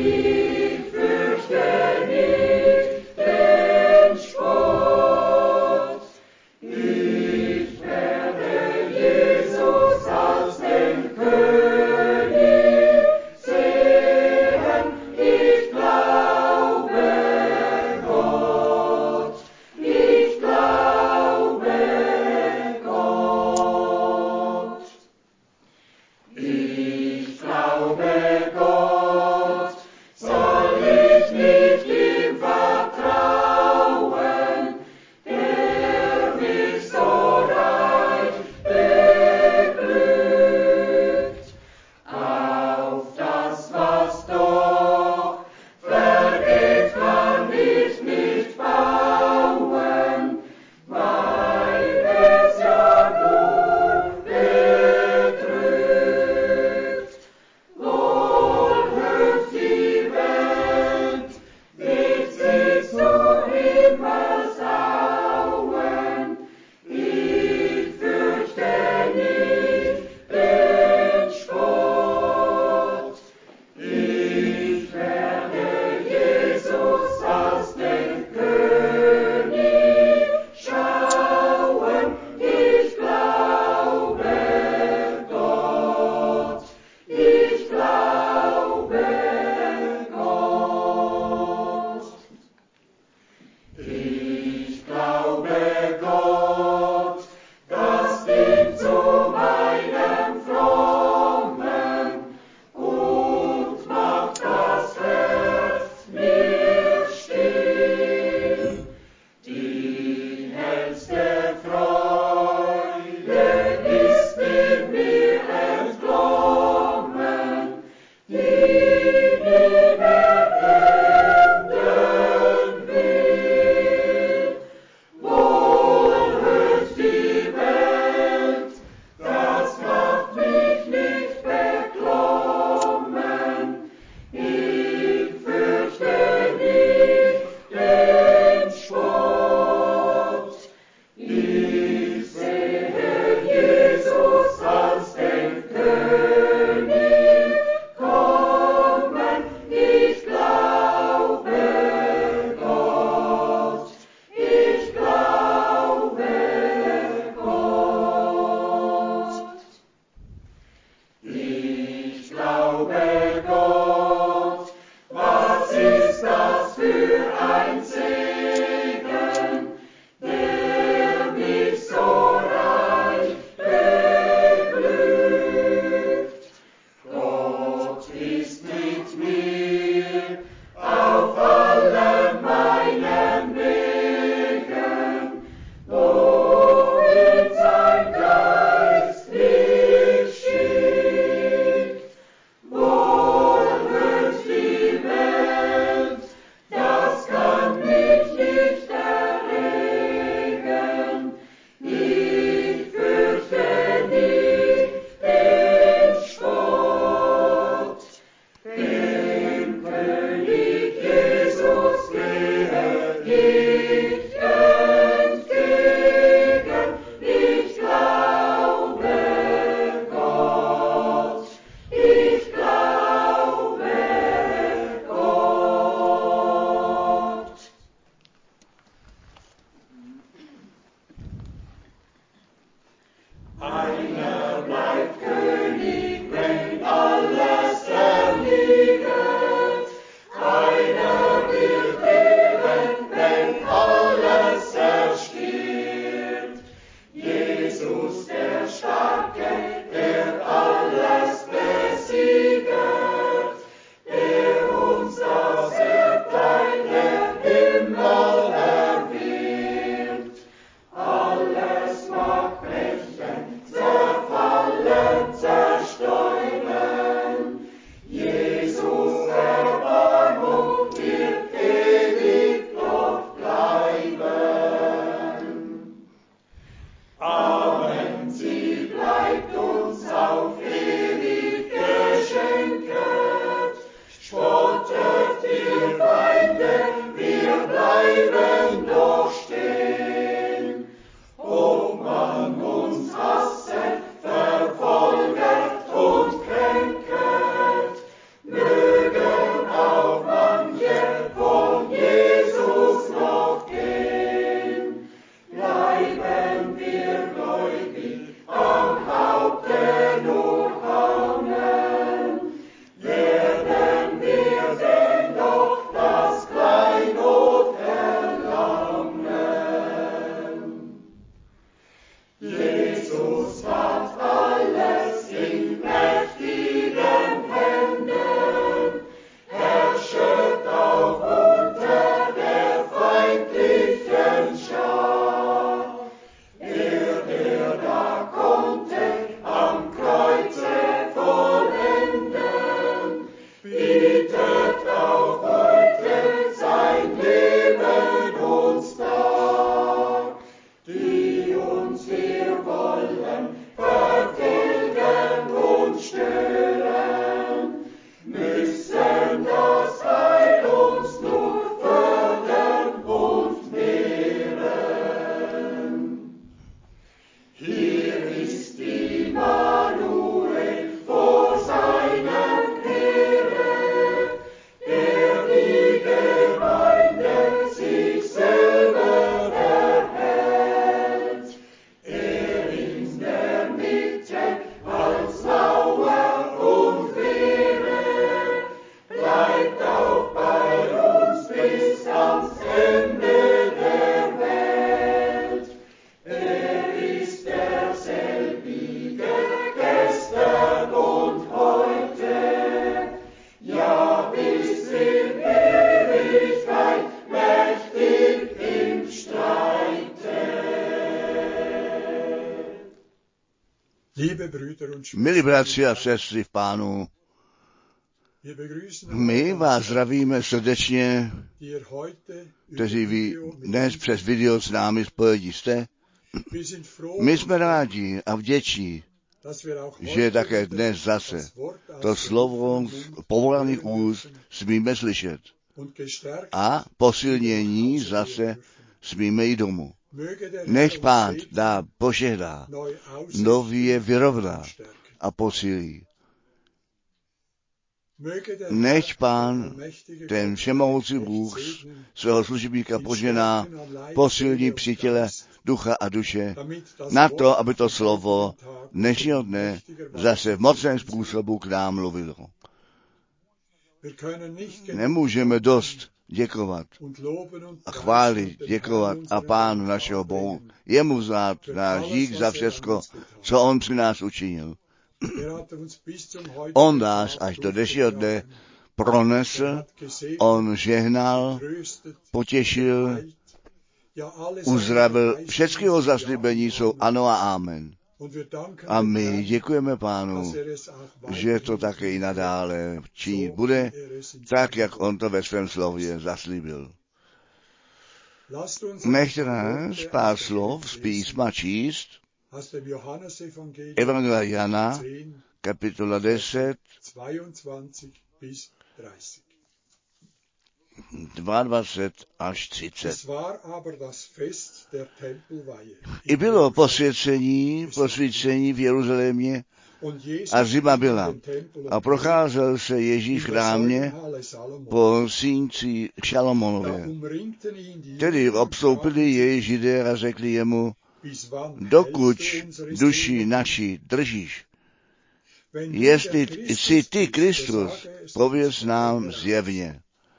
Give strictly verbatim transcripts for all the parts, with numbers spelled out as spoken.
Jesus als den König, Milí bratři a sestry v Pánu, my vás zdravíme srdečně, kteří vy dnes přes video s námi spojení jste. My jsme rádi a vděční, že také dnes zase to slovo z povolaných úst smíme slyšet a posilnění zase smíme jít domů. Nech Pán dá požehdá, nově vyrovná a posílí. Nech Pán, ten všemohoucí Bůh, svého služebníka požená, posilní při těle ducha a duše, na to, aby to slovo dnešního dne zase v mocném způsobu k nám mluvilo. Nemůžeme dost děkovat a chválit, děkovat a Pánu našeho Bohu, jemu vzdát náš dík za všecko, co on při nás učinil. On nás až do dnešního dne pronesl, on žehnal, potěšil, uzdravil. Všechny jeho zaslíbení jsou ano a amen. A my děkujeme Pánu, že to také i nadále činit bude, tak, jak on to ve svém slově zaslíbil. Nechte nás pár slov z písma číst. Evangelia Jana, kapitola deset, dvacet dva až třicet. I bylo posvěcení, posvícení v Jeruzalémě a zima byla. A procházel se Ježíš v chrámě po sínci Šalomonově. Tedy obstoupili jej Židé a řekli jemu, dokud duši naši držíš. Jestli jsi ty Kristus, pověz nám zjevně.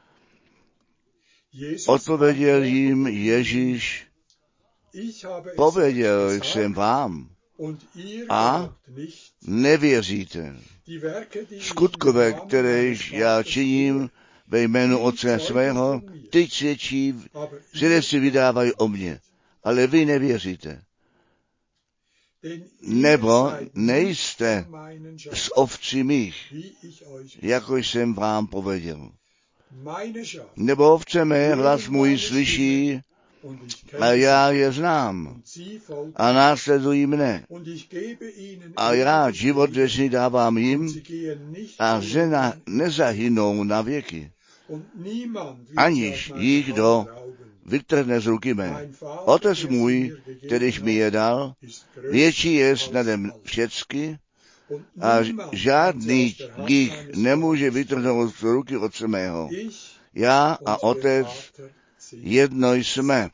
Odpověděl jim Ježíš, pověděl jsem vám a nevěříte. Skutkové, které já činím ve jménu Otce svého, ty svědčí, svědectví vydávají o mně, ale vy nevěříte. Nebo nejste z ovcí mých, jako jsem vám pověděl. Nebo ovce mé hlas můj slyší a já je znám a následují mne. A já život věčný dávám jim a že na, nezahynou na věky. Aniž jich kdo vytrhne z ruky mé. Otec můj, kterýž mi je dal, větší je nade všecky a žádný jich nemůže vytrhnout z ruky Otce mého. Já a Otec jedno jsme.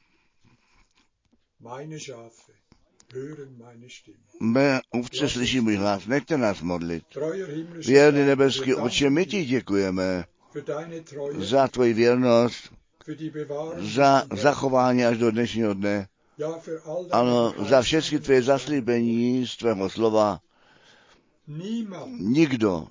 Mé ovce slyší můj hlas, nechte nás modlit. Věrný nebeský Otče, my ti děkujeme za tvoji věrnost, za zachování až do dnešního dne. Ano, za všechny tvé zaslíbení z tvého slova. Nikdo,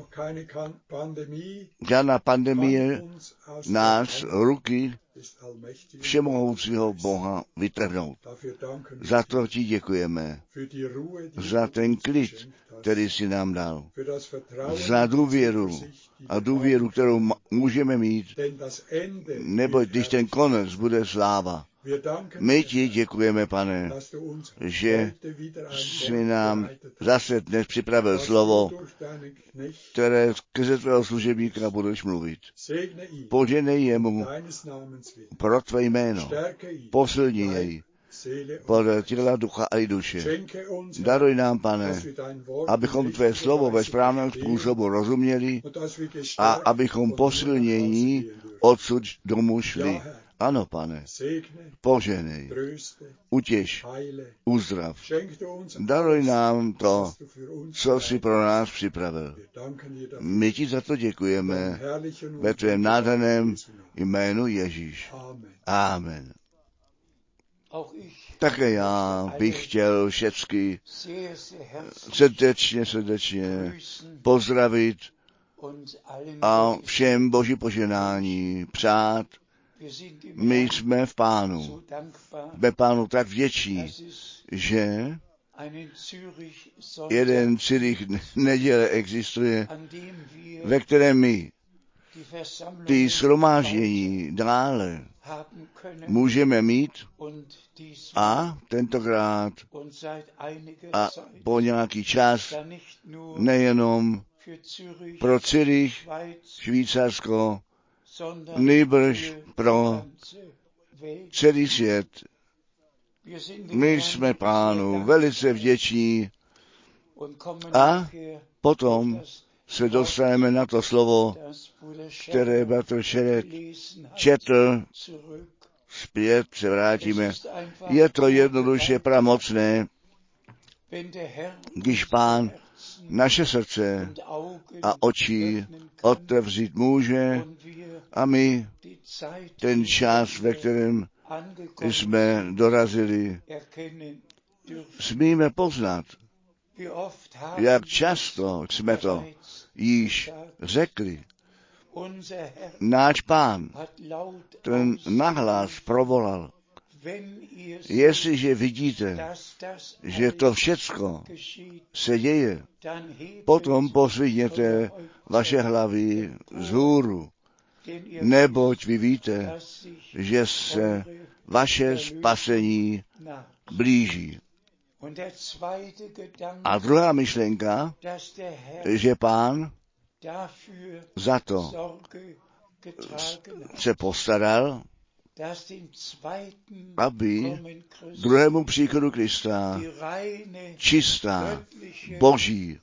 žádná pandemie nás ruky všemohoucího Boha vytrhnout. Za to ti děkujeme. Za ten klid, který jsi nám dal. Za důvěru a důvěru, kterou můžeme mít, neboť když ten konec bude sláva. My ti děkujeme, Pane, že jsi nám zase dnes připravil slovo, které skrze tvého služebníka budeš mluvit. Poženej jemu pro tvé jméno. Posilni jej podle těla, ducha a i duše. Daruj nám, Pane, abychom tvé slovo ve správném způsobu rozuměli a abychom posilnění odsud domů šli. Ano, Pane, poženej, utěš, uzdrav. Daruj nám to, co jsi pro nás připravil. My ti za to děkujeme ve tvém nádherném jménu Ježíš. Amen. Také já bych chtěl všechny srdečně, srdečně pozdravit a všem Boží poženání přát. My jsme v Pánu. Jsme Pánu tak vděční, že jeden Zürich neděle existuje, ve kterém my ty shromáždění dále můžeme mít a tentokrát a po nějaký čas nejenom pro Zürich, Švýcarsko, nýbrž pro celý svět. My jsme Pánu velice vděční a potom se dostaneme na to slovo, které bratr Šeret četl, zpět se vrátíme. Je to jednoduše pramocné, když Pán naše srdce a oči otevřít může a my ten čas, ve kterém jsme dorazili, smíme poznat, jak často jsme to již řekli. Náš Pán ten nahlas provolal. Jestliže vidíte, že to všecko se děje, potom posvihněte vaše hlavy vzhůru, neboť vy víte, že se vaše spasení blíží. A druhá myšlenka, že Pán za to se postaral, aby druhému příchodu Krista čistá, boží,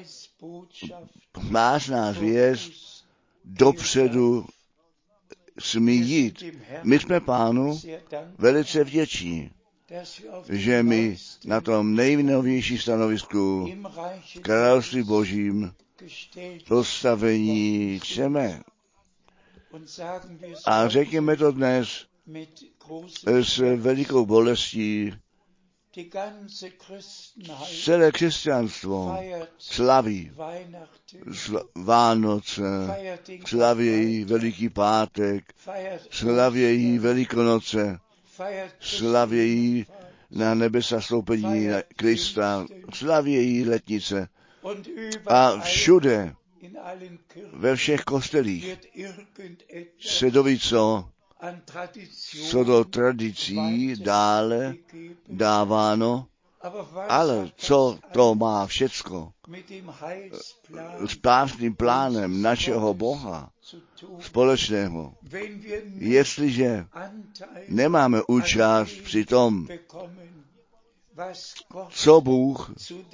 másná zvěst dopředu smí jít. My jsme Pánu velice vděční, že my na tom nejnovější stanovisku v království božím postavení jsme. A řekněme to dnes s velikou bolestí. Celé křesťanstvo slaví Vánoce, slavějí Veliký pátek, slavějí Velikonoce, slavějí na nebesa stoupení Krista, slavějí letnice. A všude, ve všech kostelích, se doví, co, co do tradicí dále dáváno, ale co to má všecko s spásným plánem našeho Boha společného. Jestliže nemáme účast při tom, co Bůh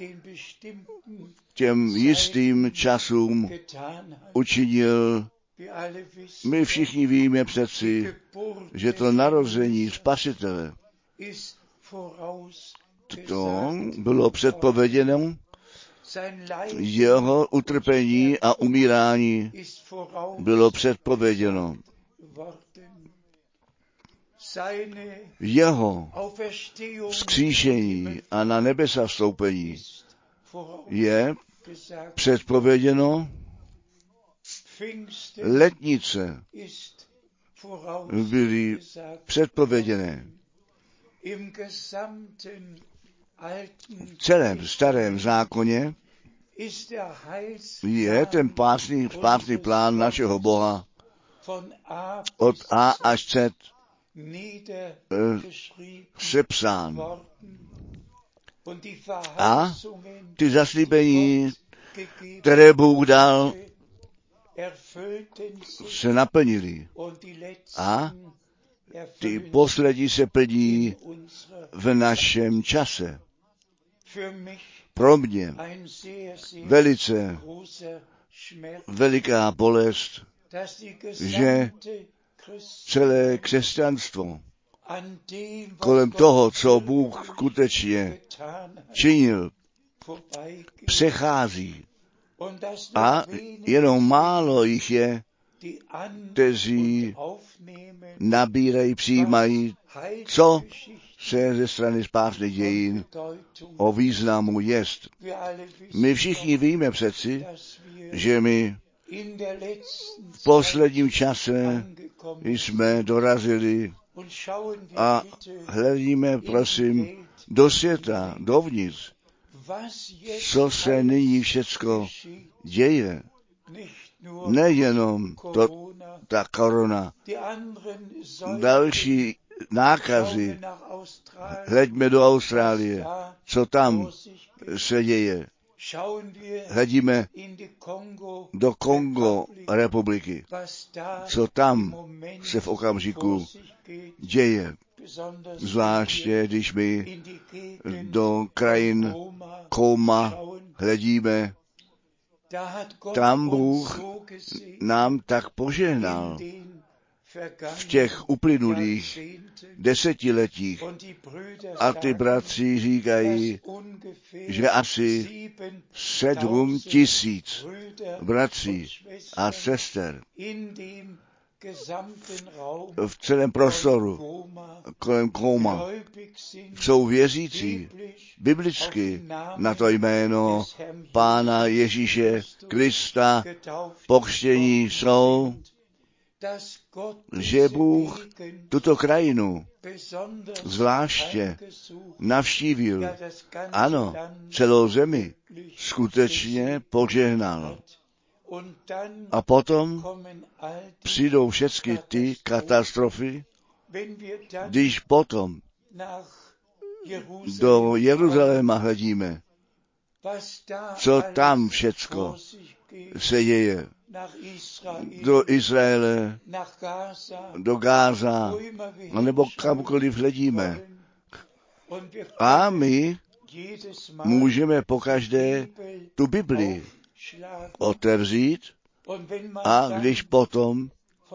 těm jistým časům učinil, my všichni víme přeci, že to narození Spasitele, to bylo předpověděno, jeho utrpení a umírání bylo předpověděno. Jeho vzkříšení a na nebesa vstoupení je předpověděno. Letnice byly předpověděné. V celém starém zákoně je ten spásný, spásný plán našeho Boha od A až Z eh, sepsán. A ty zaslíbení, které Bůh dal, se naplnily. A ty poslední se plní v našem čase. Pro mě velice veliká bolest, že celé křesťanstvo kolem toho, co Bůh skutečně činil, přechází. A jenom málo jich je, kteří nabírají, přijímají, co se ze strany spásných dějin o významu jest. My všichni víme přeci, že my v posledním čase jsme dorazili a hledíme, prosím, do světa, dovnitř, co se nyní všecko děje. Nejenom to, ta korona, další nákazy. Hleďme do Austrálie, co tam se děje. Hledíme do Kongo republiky, co tam se v okamžiku děje. Zvláště, když my do krajin Koma hledíme, tam Bůh nám tak požehnal v těch uplynulých desetiletích. A ty bratři říkají, že asi sedm tisíc bratří a sester v celém prostoru kolem Koma jsou věřící biblicky na to jméno Pána Ježíše Krista pokřtění jsou, že Bůh tuto krajinu zvláště navštívil. Ano, celou zemi skutečně požehnal. A potom přijdou všechny ty katastrofy, když potom do Jeruzaléma hledíme, co tam všecko se děje. Do Izraele, do Gáza, nebo kamkoliv hledíme. A my můžeme pokaždé tu Bibli otevřít a když potom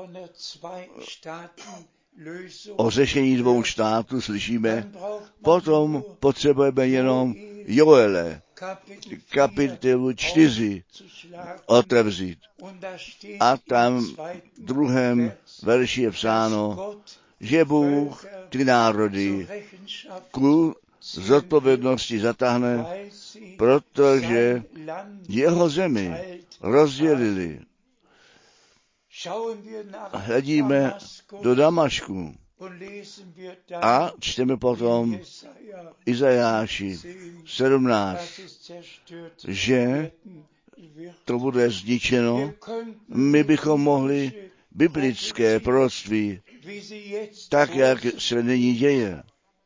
o řešení dvou států slyšíme, potom potřebujeme jenom Joele, kapitolu čtyři otevřít. A tam v druhém verši je psáno, že Bůh ty národy ku zodpovědnosti zatáhne, protože jeho zemi rozdělili. Hledíme do Damašku a čteme potom Izajáši sedmnáct, že to bude zničeno. My bychom mohli biblické proroctví, tak jak se nyní děje,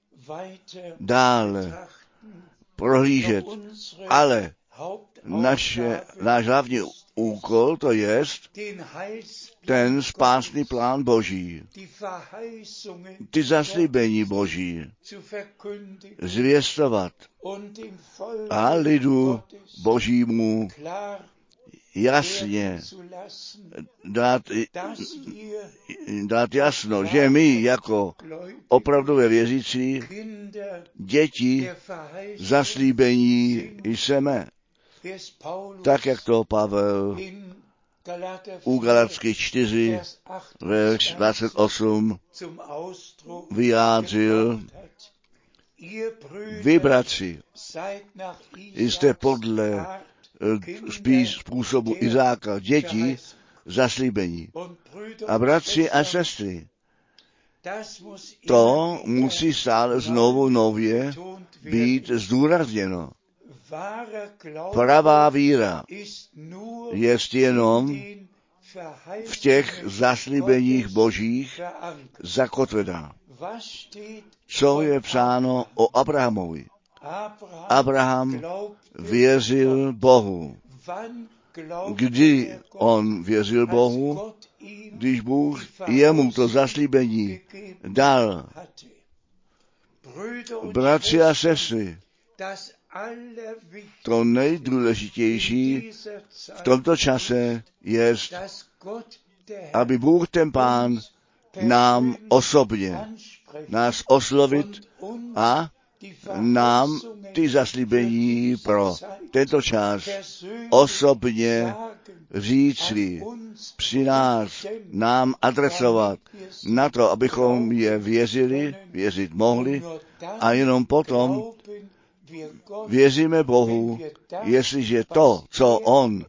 dále prohlížet, ale naše, náš hlavní úkol to je ten spásný plán Boží, ty zaslíbení Boží zvěstovat a lidu Božímu jasně dát, dát jasno, že my jako opravdové věřící děti zaslíbení jsme. Tak, jak to Pavel u Galatských čtyři, verš dvacet osm vyjádřil, vy, bratři, jste podle spíš způsobu Izáka děti zaslíbení. A bratři a sestry, to musí stále znovu nově být zdůrazněno. Pravá víra je jenom v těch zaslíbeních Božích zakotvená. Co je psáno o Abrahamovi? Abraham věřil Bohu. Kdy on věřil Bohu? Když Bůh jemu to zaslíbení dal. Bratři a sestry, to nejdůležitější v tomto čase je, aby Bůh ten Pán nám osobně nás oslovit a nám ty zaslíbení pro tento čas osobně říci, při nás nám adresovat na to, abychom je věřili, věřit mohli a jenom potom věříme Bohu, jestliže to, co On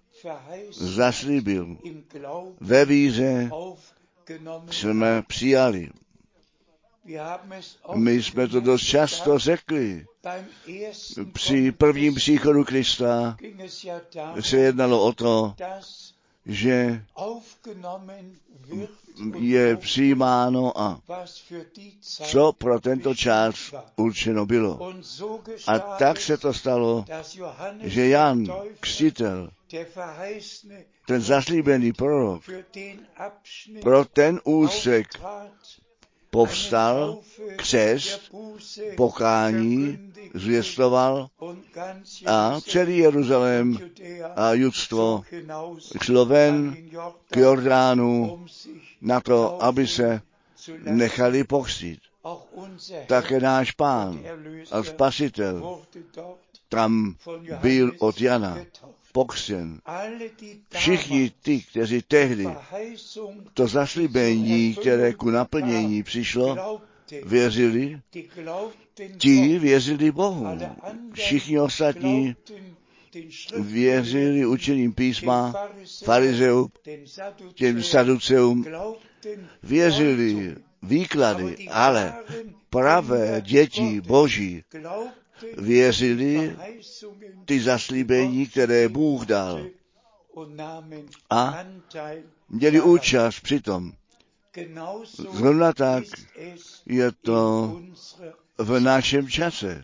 zaslíbil, ve víře jsme přijali. My jsme to dost často řekli. Při prvním příchodu Krista se jednalo o to, že je přijímáno a co pro tento čas určeno bylo. A tak se to stalo, že Jan Křtitel, ten zaslíbený prorok, pro ten úsek povstal, křest, pokání, zvěstoval a celý Jeruzalém a judstvo šlo ven k Jordánu na to, aby se nechali pokřtít. Také náš Pán a Spasitel tam byl od Jana pokřtěn. Všichni ty, kteří tehdy to zaslíbení, které ku naplnění přišlo, věřili, ti věřili Bohu. Všichni ostatní věřili učením písma, farizeům, těm saduceům, věřili výklady, ale pravé děti Boží věřili ty zaslíbení, které Bůh dal a měli účast přitom. Zrovna tak je to v našem čase.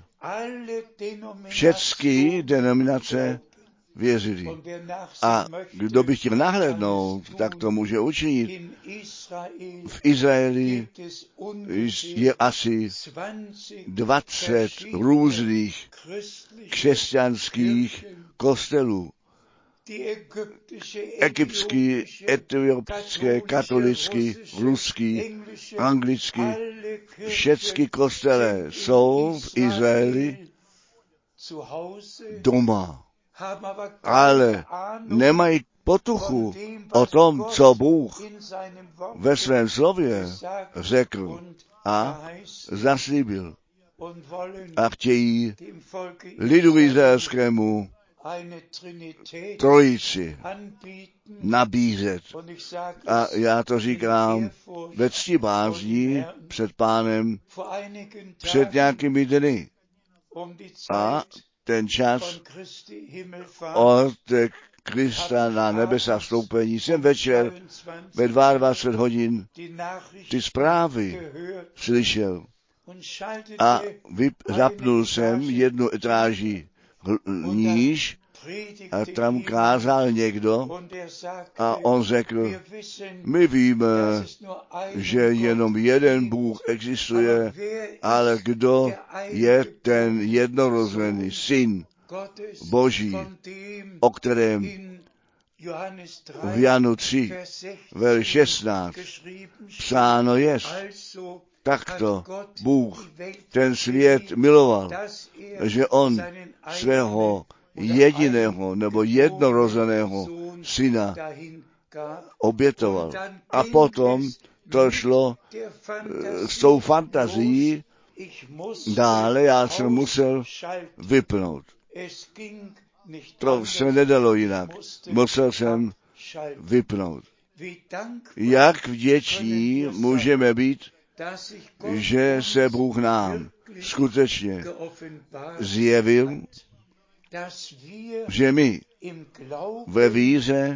Všechny denominace věřili. A kdo by chtěl nahlédnout, tak to může učinit. V Izraeli je asi dvacet různých křesťanských kostelů. Egyptský, etiopský, katolický, ruský, anglický, všechny kostele jsou v Izraeli doma, ale nemají potuchu o tom, co Bůh ve svém slově řekl a zaslíbil. A chtějí lidu izraelskému trojici nabízet. A já to říkám ve ctibázní před Pánem před nějakými dny. A ten čas od Krista na nebesa vstoupení jsem večer ve dvacet dva hodin ty zprávy slyšel a vyp- zapnul jsem jednu etráži níž a tam kázal někdo a on řekl, my víme, že jenom jeden Bůh existuje, ale kdo je ten jednorozený syn Boží, o kterém v Janu tři, verš šestnáct psáno jest. Takto Bůh ten svět miloval, že on svého jediného nebo jednorozeného syna obětoval. A potom to šlo s tou fantazií dále, já jsem musel vypnout. To se nedalo jinak. Musel jsem vypnout. Jak vděční můžeme být, že se Bůh nám skutečně zjevil, že my ve víře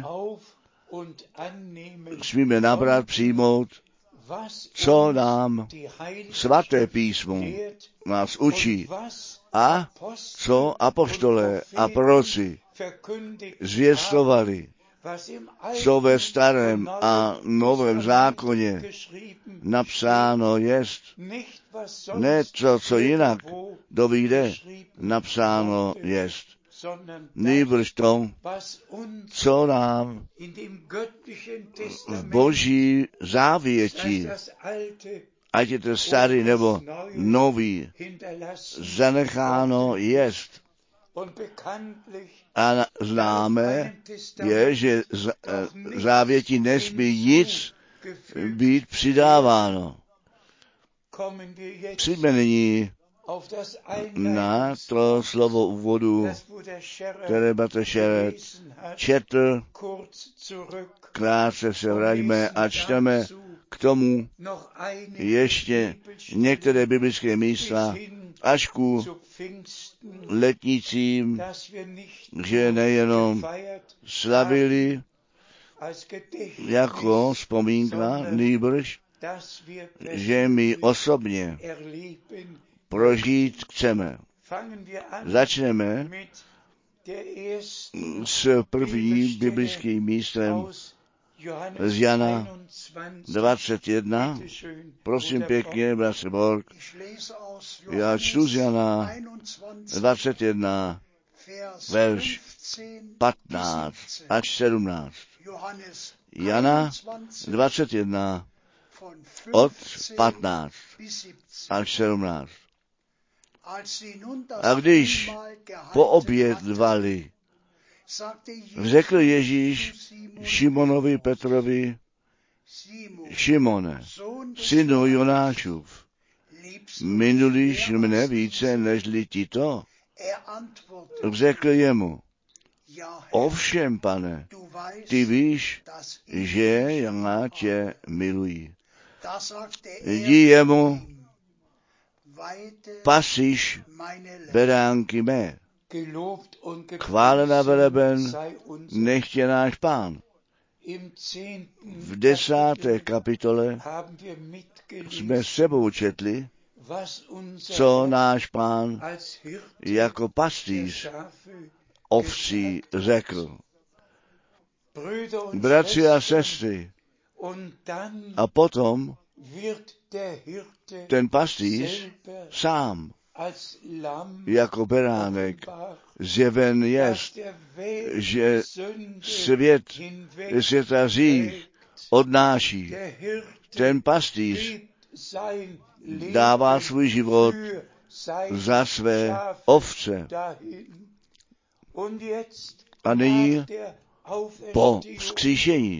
smíme nabrat, přijmout, co nám svaté písmo nás učí a co apoštolé a proroci zvěstovali, co ve starém a novém zákoně napsáno jest. Ne to, co jinak dovíde, napsáno jest. Nýbrž to, co nám v Boží závěti, ať je to starý nebo nový, zanecháno jest. A známe je, že závěti nesmí nic být přidáváno. Přijďme nyní na to slovo úvodu, které bratr Šeret četl. Krátce se vraťme a čteme k tomu ještě některé biblické místa až ku letnicím, že nejenom slavili jako vzpomínka, nýbrž, že my osobně prožít chceme. Začneme s prvním biblickým místem z Jana dvacet jedna. Prosím pěkně, bratře Borg, já čtu z Jana dvacet jedna, verš patnáct až sedmnáct. Jana dvacet jedna od patnáct až sedmnáct. A když poobědvali, řekl Ježíš Šimonovi Petrovi: Šimone, synu Jonášův, minulíš mne více nežli tito? Řekl jemu: Ovšem, Pane, ty víš, že já tě miluji. Jdi jemu: Pasíš beránky mé. Chválen a veleben nechtě náš Pán. V desáté kapitole jsme s sebou četli, co náš Pán jako pastýř ovcí řekl. Bratři a sestry, a potom ten pastýř sám jako beránek zjeven jest, že svět, světa hřích odnáší. Ten pastýř dává svůj život za své ovce. A nyní po vzkříšení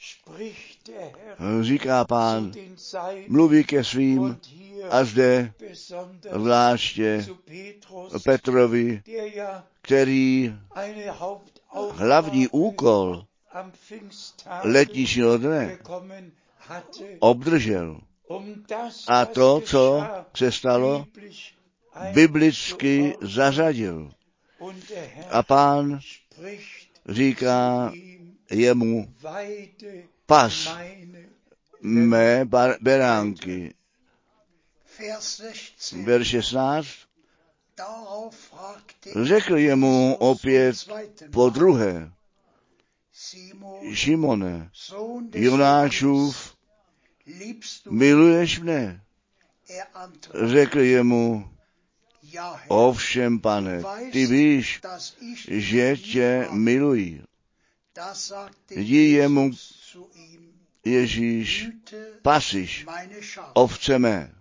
říká Pán, mluví ke svým a zde zvláště Petrovi, který hlavní úkol letničního dne obdržel. A to, co se stalo, biblicky zařadil. A Pán říká jemu: pas mé bar- beránky. Verš šestnáct. Řekl jemu opět po druhé: Šimone, Jonášův, miluješ mne? Řekl jemu: Ovšem, Pane, ty víš, že tě miluji. Jdi jemu Ježíš: Pasíš ovce mé.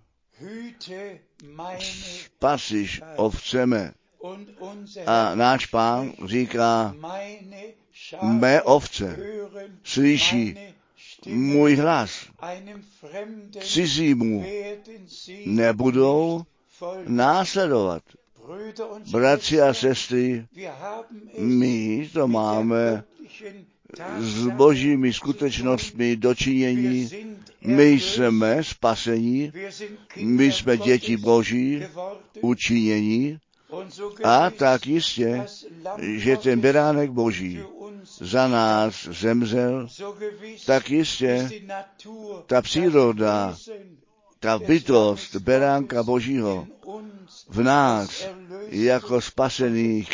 Pasíš ovce mé. A náš Pán říká: mé ovce slyší můj hlas, cizímu nebudou následovat. Bratři a sestry, my to máme s božími skutečnostmi dočinění. My jsme spasení, my jsme děti boží, učinění, a tak jistě, že ten beránek boží za nás zemřel, tak jistě ta příroda, ta bytost beránka božího v nás jako spasených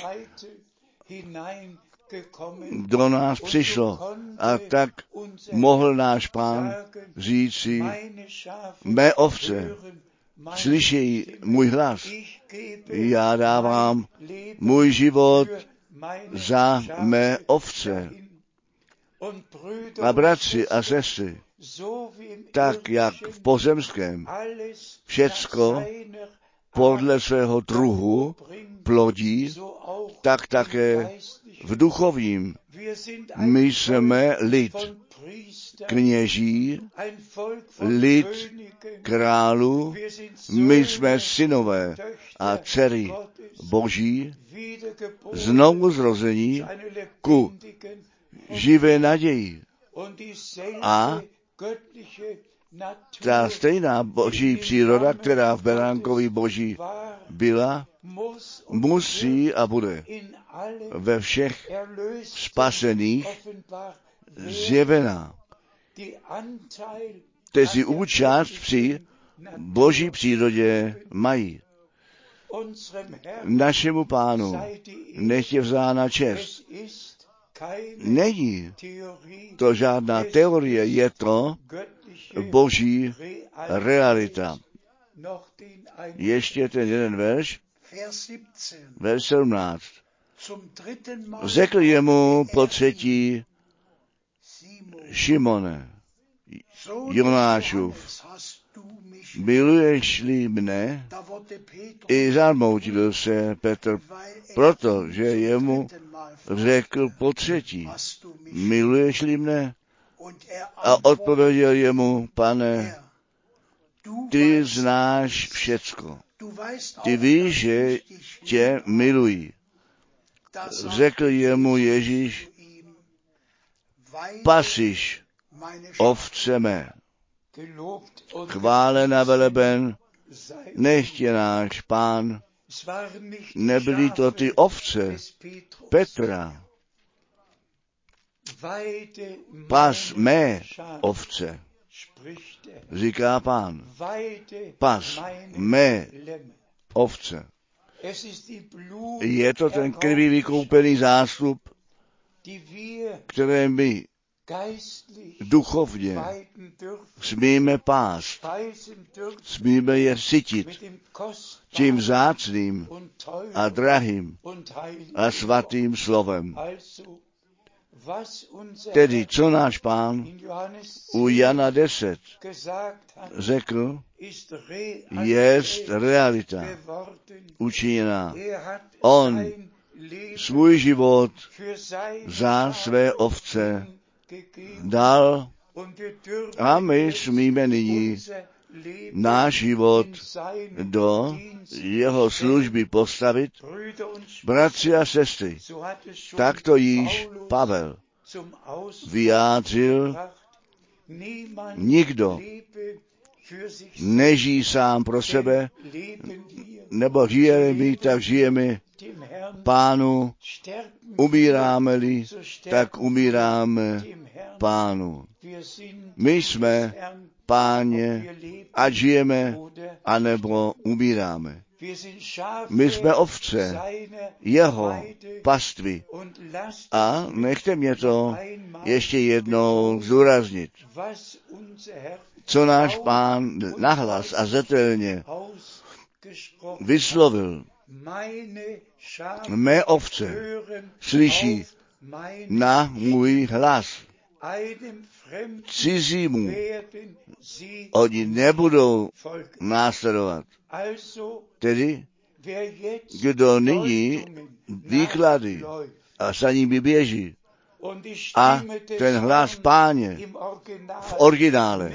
do nás přišlo. A tak mohl náš Pán říci: mé ovce slyší můj hlas, já dávám můj život za mé ovce. A bratři a sestry, tak jak v pozemském všecko podle svého druhu plodí, tak také v duchovním. My jsme lid kněží, lid králů, my jsme synové a dcery boží, znovu zrození ku živé naději. A ta stejná boží příroda, která v beránkovi boží byla, musí a bude ve všech spasených zjevená. Kteří účast při boží přírodě mají. Našemu Pánu nech je vzána čest. Není to žádná teorie, je to boží realita. Ještě ten jeden verš, verš sedmnáct. Řekl jemu po třetí: Šimone, Jonášův, miluješ-li mne? I zarmoutil se Petr, protože jemu řekl po třetí: miluješ-li mne? A odpověděl jemu: Pane, ty znáš všecko. Ty víš, že tě miluji. Řekl jemu Ježíš: pasiš ovce mé. Chválen a veleben nech je náš Pán. Nebyly to ty ovce Petra. Pas mé ovce, říká Pán. Pas mé ovce. Je to ten krví vykoupený zástup, které my duchovně smíme pást, smíme je sytit tím vzácným a drahým a svatým slovem. Tedy, co náš Pán u Jana deset řekl, jest realita učiněná. On svůj život za své ovce dal a my smíme nyní náš život do jeho služby postavit. Bratři a sestry, tak to již Pavel vyjádřil. Nikdo nežijí sám pro sebe, nebo žijeme-li, tak žijeme Pánu, umíráme-li, tak umíráme Pánu. My jsme Páně, ať žijeme, anebo umíráme. My jsme ovce jeho pastvy. A nechte mě to ještě jednou zdůraznit. Co náš Pán nahlas a zetelně vyslovil. Mé ovce slyší na můj hlas. Cizímu oni nebudou následovat. Tedy, kdo nyní výklady a za nimi běží a ten hlas Páně v originále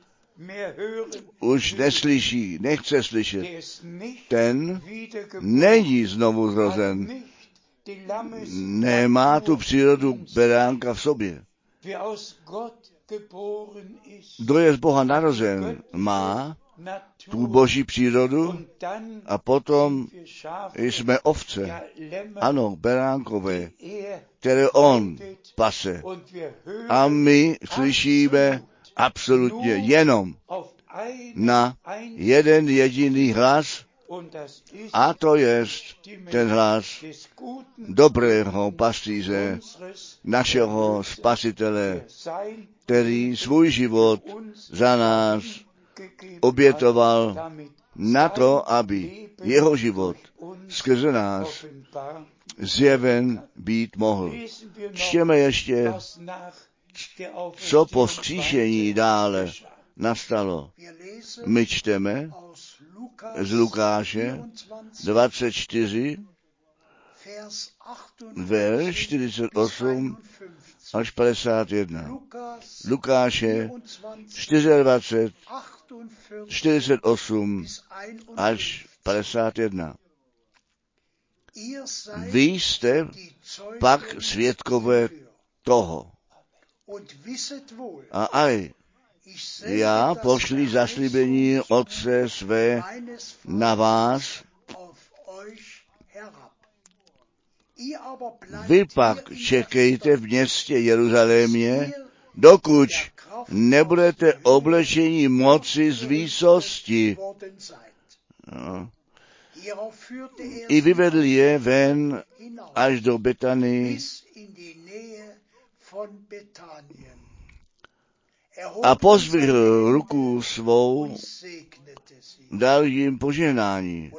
už neslyší, nechce slyšet, ten není znovu zrozen, nemá tu přírodu beránka v sobě. Kdo je z Boha narozen, má tu boží přírodu a potom jsme ovce, ano, beránkové, které on pase. A my slyšíme absolutně jenom na jeden jediný hlas, a to je ten hlas dobrého pastýře, našeho Spasitele, který svůj život za nás obětoval na to, aby jeho život skrze nás zjeven být mohl. Čtěme ještě, co po vzkříšení dále nastalo. My čteme z Lukáše dvacet čtyři, verš čtyřicet osm až padesát jedna. Lukáše dvacet čtyři, čtyřicet osm až padesát jedna. Vy jste pak svědkové toho. A aj já pošli zaslíbení Otce své na vás, vy pak čekejte v městě Jeruzalémě, dokud nebudete oblečeni moci z výsosti. No. I vyvedl je ven až do Betany a pozdvihl ruku svou, dal jim požehnání.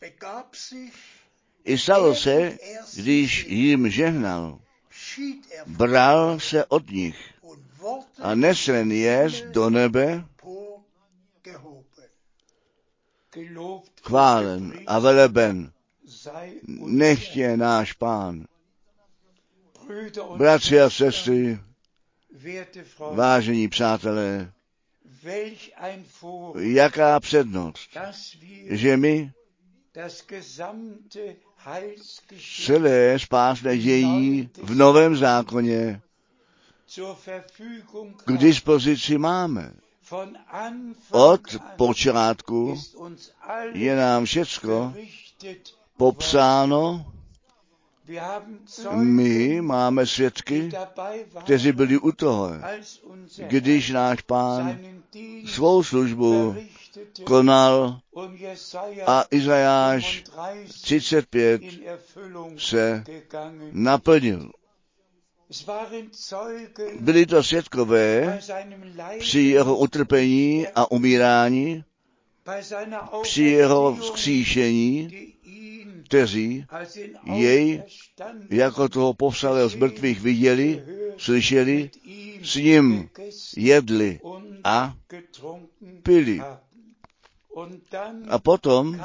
I stalo se, když jim žehnal, bral se od nich a nesen jest do nebe, chválen a veleben nechtě náš Pán. Bratři a sestry, vážení přátelé, jaká přednost, že my celé spásné dějí v Novém zákoně k dispozici máme. Od počátku je nám všecko popsáno. My máme svědky, kteří byli u toho, když náš Pán svou službu konal a Izajáš třicet pět se naplnil. Byli to svědkové při jeho utrpení a umírání, při jeho vzkříšení, kteří jej jako toho povstalého z mrtvých viděli, slyšeli, s ním jedli a pili. A potom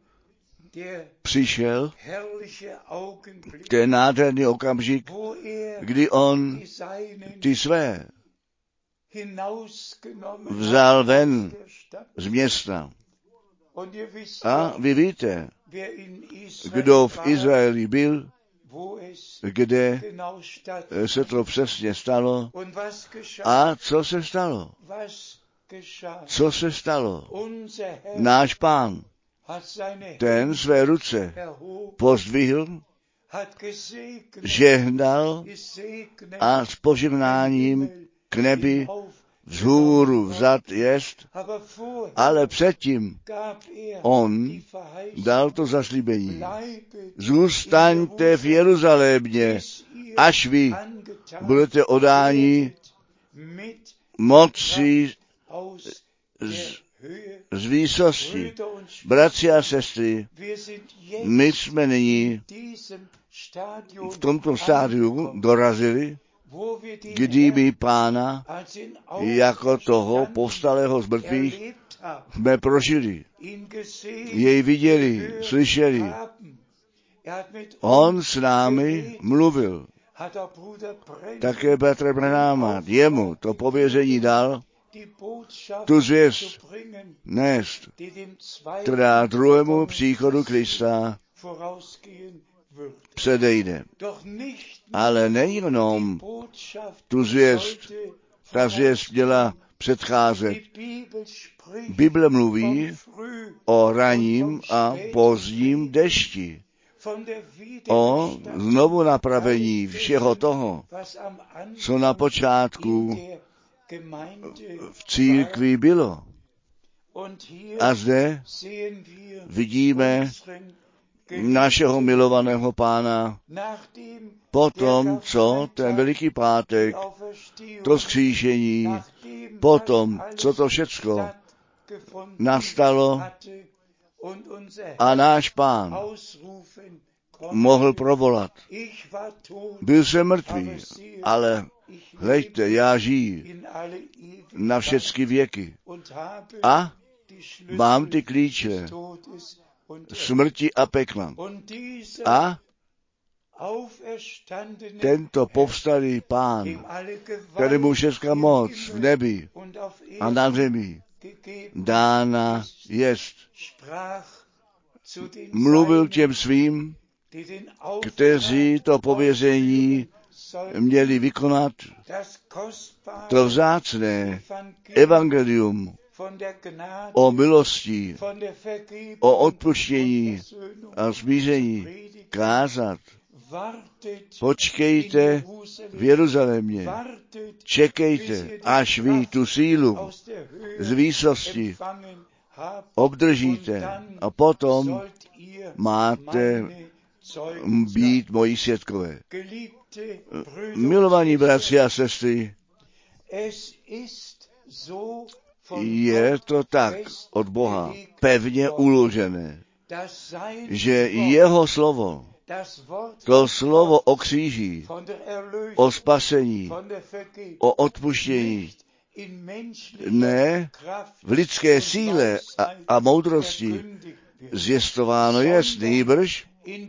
přišel ten nádherný okamžik, kdy on ty své vzal ven z města. A vy víte, kdo v Izraeli byl, kde se to přesně stalo a co se stalo. Co se stalo? Náš Pán, ten své ruce pozdvihl, žehnal a s požehnáním k nebi vzhůru vzat jest, ale předtím on dal to zaslíbení. Zůstaňte v Jeruzalémě, až vy budete odáni moci z, z výsosti. Bratři a sestry, my jsme nyní v tomto stádiu dorazili, kdy my Pána jako toho povstalého z mrtvých jsme prožili. Jej viděli, slyšeli. On s námi mluvil. Také bratr Branhama jemu to pověření dal, tu zvěst nést, která druhému příchodu Krista předejde. Ale nejenom tu zvěst, ta zvěst měla předcházet. Bible mluví o raním a pozdním dešti, o znovu napravení všeho toho, co na počátku v církvi bylo. A zde vidíme našeho milovaného Pána potom, co ten Veliký pátek, to vzkříšení, potom, co to všecko nastalo a náš Pán mohl provolat. Byl jsem mrtvý, ale hleďte, já žiji na všechny věky a mám ty klíče smrti a pekla. A tento povstalý Pán, kterému všechna moc v nebi a na zemi dána jest, mluvil těm svým, kteří to pověření měli vykonat to vzácné evangelium o milosti, o odpuštění a smíření kázat. Počkejte v Jeruzalémě, čekejte, až vy tu sílu z výsosti obdržíte a potom máte být moji svědkové. Milovaní bratři a sestry, je to tak od Boha pevně uložené, že jeho slovo, to slovo o kříži, o spasení, o odpuštění, ne v lidské síle a, a moudrosti zvěstováno jest, nýbrž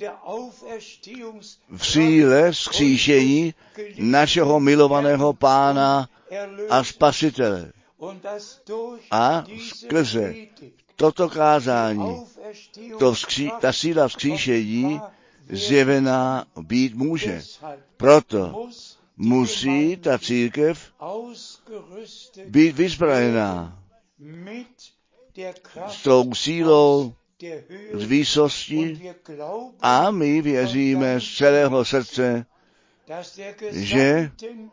v síle vzkříšení našeho milovaného Pána a Spasitele. A skrze toto kázání, to vzkří, ta síla vzkříšení zjevená být může. Proto musí ta církev být vyzbrojená s tou sílou z výsosti a my věříme z celého srdce, že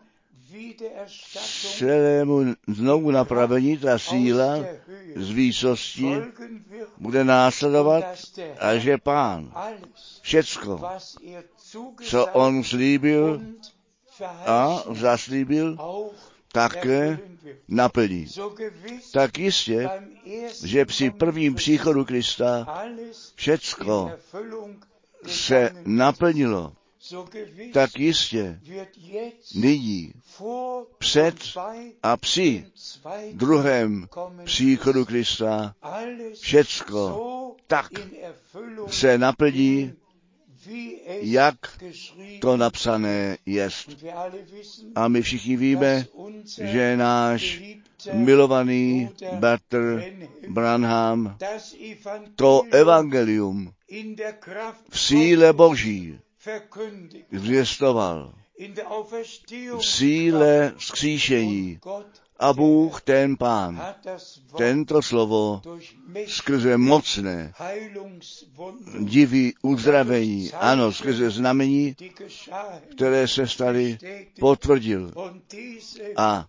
celému znovu napravení ta síla z výsosti bude následovat a že Pán všecko, co on slíbil a zaslíbil, také naplní. Tak jistě, že při prvním příchodu Krista všecko se naplnilo, tak jistě nyní před a při druhém příchodu Krista všecko tak se naplní, jak to napsané jest. A my všichni víme, že náš milovaný bratr Branham to evangelium v síle Boží zvěstoval, v síle vzkříšení. A Bůh, ten Pán, tento slovo skrze mocné divy uzdravení, ano, skrze znamení, které se staly, potvrdil. A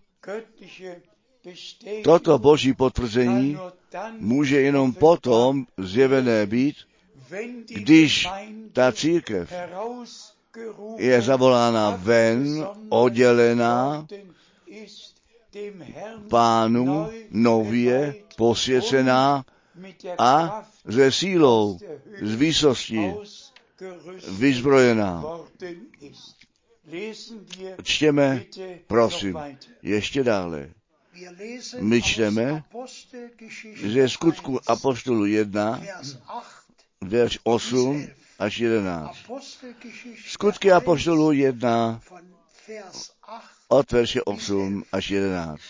toto Boží potvrzení může jenom potom zjevené být, když ta církev je zavolána ven, oddělená Pánu, nově posvěcená a ze sílou, z výsosti vyzbrojená. Čtěme, prosím, ještě dále. My čteme ze Skutku apoštolů jedna, verš osm až jedenáct. Skutky apoštolů jedna, od verše osm až jedenáct.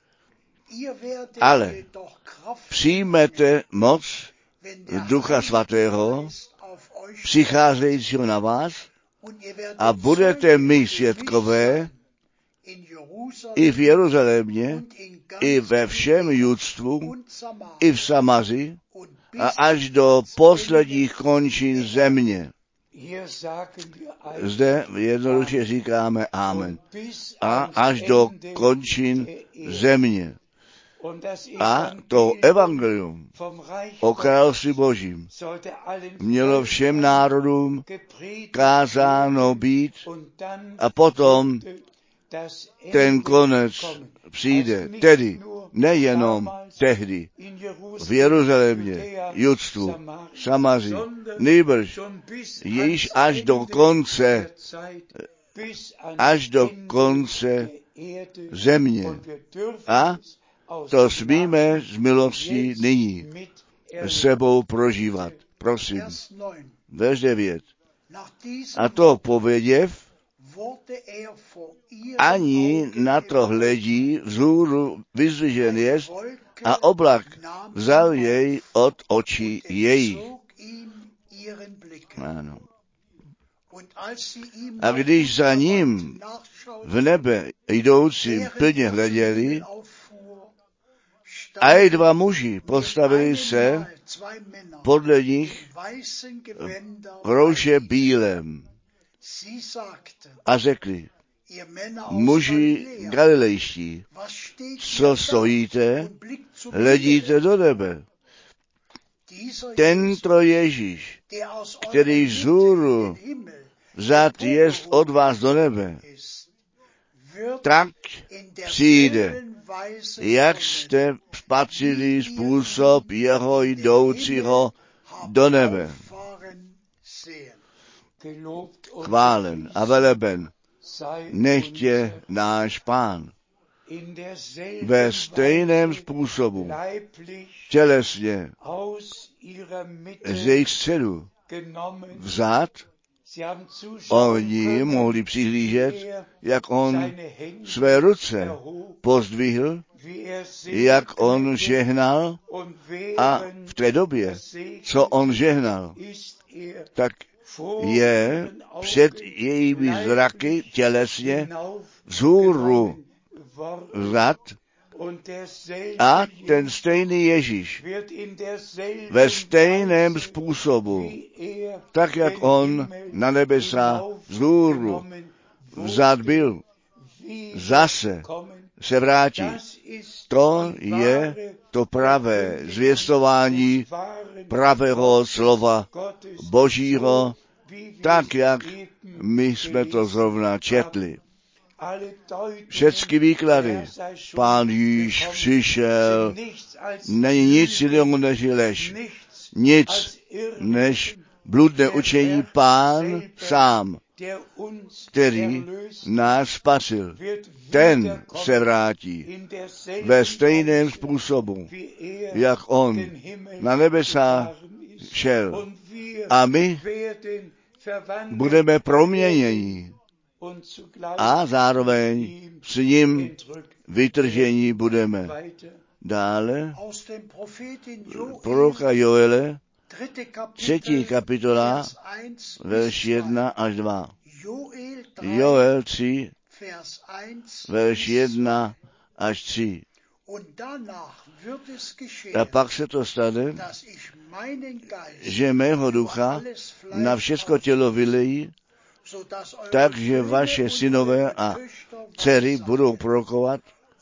Ale přijmete moc Ducha Svatého, přicházejícího na vás, a budete my svědkové i v Jeruzalémě, i ve všem Judstvu, i v Samaři a až do posledních končin země. Zde jednoduše říkáme amen. A až do končin země. A to evangelium o království Božím mělo všem národům kázáno být a potom ten konec přijde. Tedy nejenom tehdy v Jeruzalémě, Judstvu, Samaří, nýbrž již až do konce, až do konce země. A to smíme z milosti nyní sebou prožívat. Prosím. Verš devět. A to pověděv, ani na to hledí, vzhůru vyzdvižen jest a oblak vzal jej od očí jejich. Ano. A když za ním v nebe jdoucím plně hleděli, a i dva muži postavili se podle nich v rouše bílém a řekli: muži galilejští, co stojíte, hledíte do nebe. Tento Ježíš, který vzhůru vzat jest od vás do nebe, tak přijde, jak jste spatřili způsob jeho jdoucího do nebe. Chválen a veleben nechtě náš Pán. Ve stejném způsobu tělesně z jejich středu vzat, oni mohli přihlížet, jak on své ruce pozdvihl, jak on žehnal, a v té době, co on žehnal, tak je před jejími zraky tělesně vzhůru vzat, a ten stejný Ježíš ve stejném způsobu, tak jak on na nebesa vzhůru vzat byl, zase se vrátí. To je to pravé zvěstování pravého slova Božího, tak jak my jsme to zrovna četli. Všechny výklady, Pán Ježíš přišel, není nic jiného než lež, nic než bludné učení, Pán sám, který nás spasil. Ten se vrátí ve stejném způsobu, jak on na nebesa šel. A my budeme proměněni a zároveň s ním vytržení budeme. Dále proroka Joele, třetí kapitola, verš jedna až dva. Joel tři, verš jedna až tři. A pak se to stane, že mého ducha na všechno tělo vylejí, takže vaše synové a dcery budou prorokovat,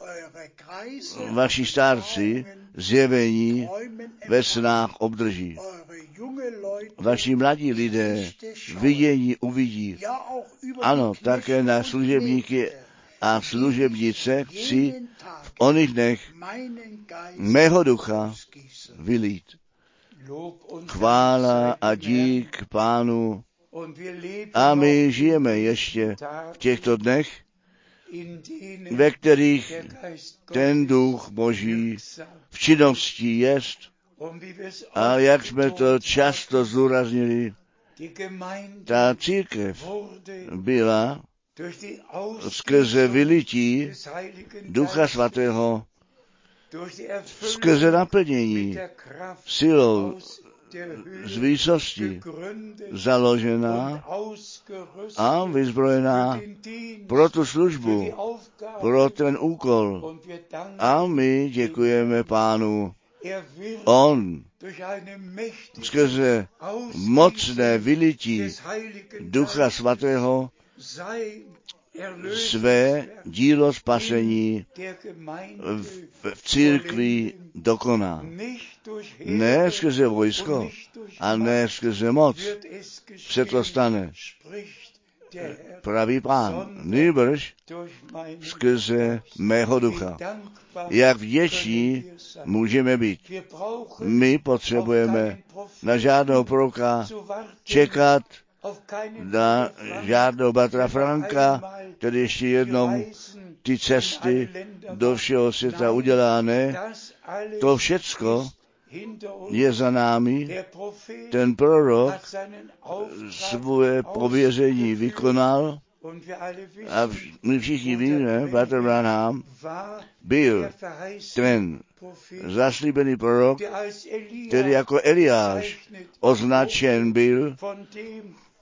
vaši starci zjevení ve snách obdrží. Vaši mladí lidé vidění uvidí. Ano, také na služebníky a služebnice chci v oných dnech mého ducha vylít. Chvála a dík Pánu. A my žijeme ještě v těchto dnech, ve kterých ten duch Boží v činnosti jest. A jak jsme to často zdůraznili, ta církev byla skrze vylití Ducha Svatého, skrze naplnění silou z výsosti založená a vyzbrojená pro tu službu, pro ten úkol. A my děkujeme Pánu. On skrze mocné vylití Ducha Svatého své dílo spasení v, v církvi dokoná. Ne skrze vojsko a ne skrze moc se to stane, pravý Pán, nýbrž skrze mého ducha. Jak vděční můžeme být. My potřebujeme na žádného proroka čekat, na žádného bratra Franka, který ještě jednou ty cesty do všeho světa udělá, ne. To všecko je za námi. Ten prorok svoje pověření vykonal a my všichni víme, bratr Branham byl ten zaslíbený prorok, který jako Eliáš označen byl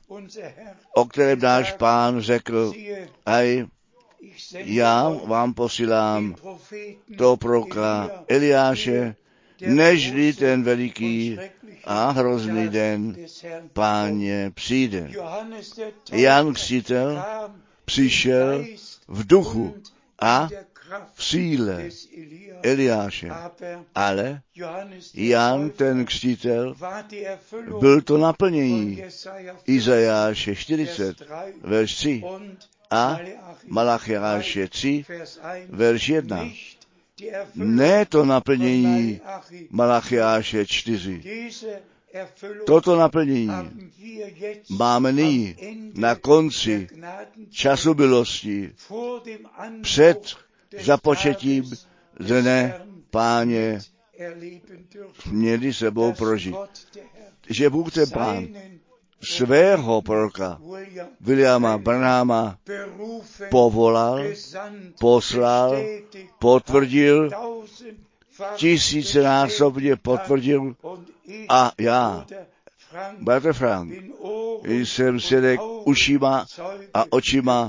o kterém náš Pán řekl, aj já vám posílám toho proroka Eliáše, nežli ten veliký a hrozný den Páně přijde. Jan Křtitel přišel v duchu a v síle Eliáše, ale Jan ten Křtitel byl to naplnění Izajáše čtyřicet, verš tři a Malachiáše tři, verš jedna. Ne to naplnění Malachiáše čtyři. Toto naplnění máme nyní na konci času bylosti před započetím dne Páně měli sebou prožít. Že Bůh ten Pán svého proroka Williama Branhama povolal, poslal, potvrdil, tisícenásobně potvrdil a já, bratr Frank, jsem svědek ušima a očima,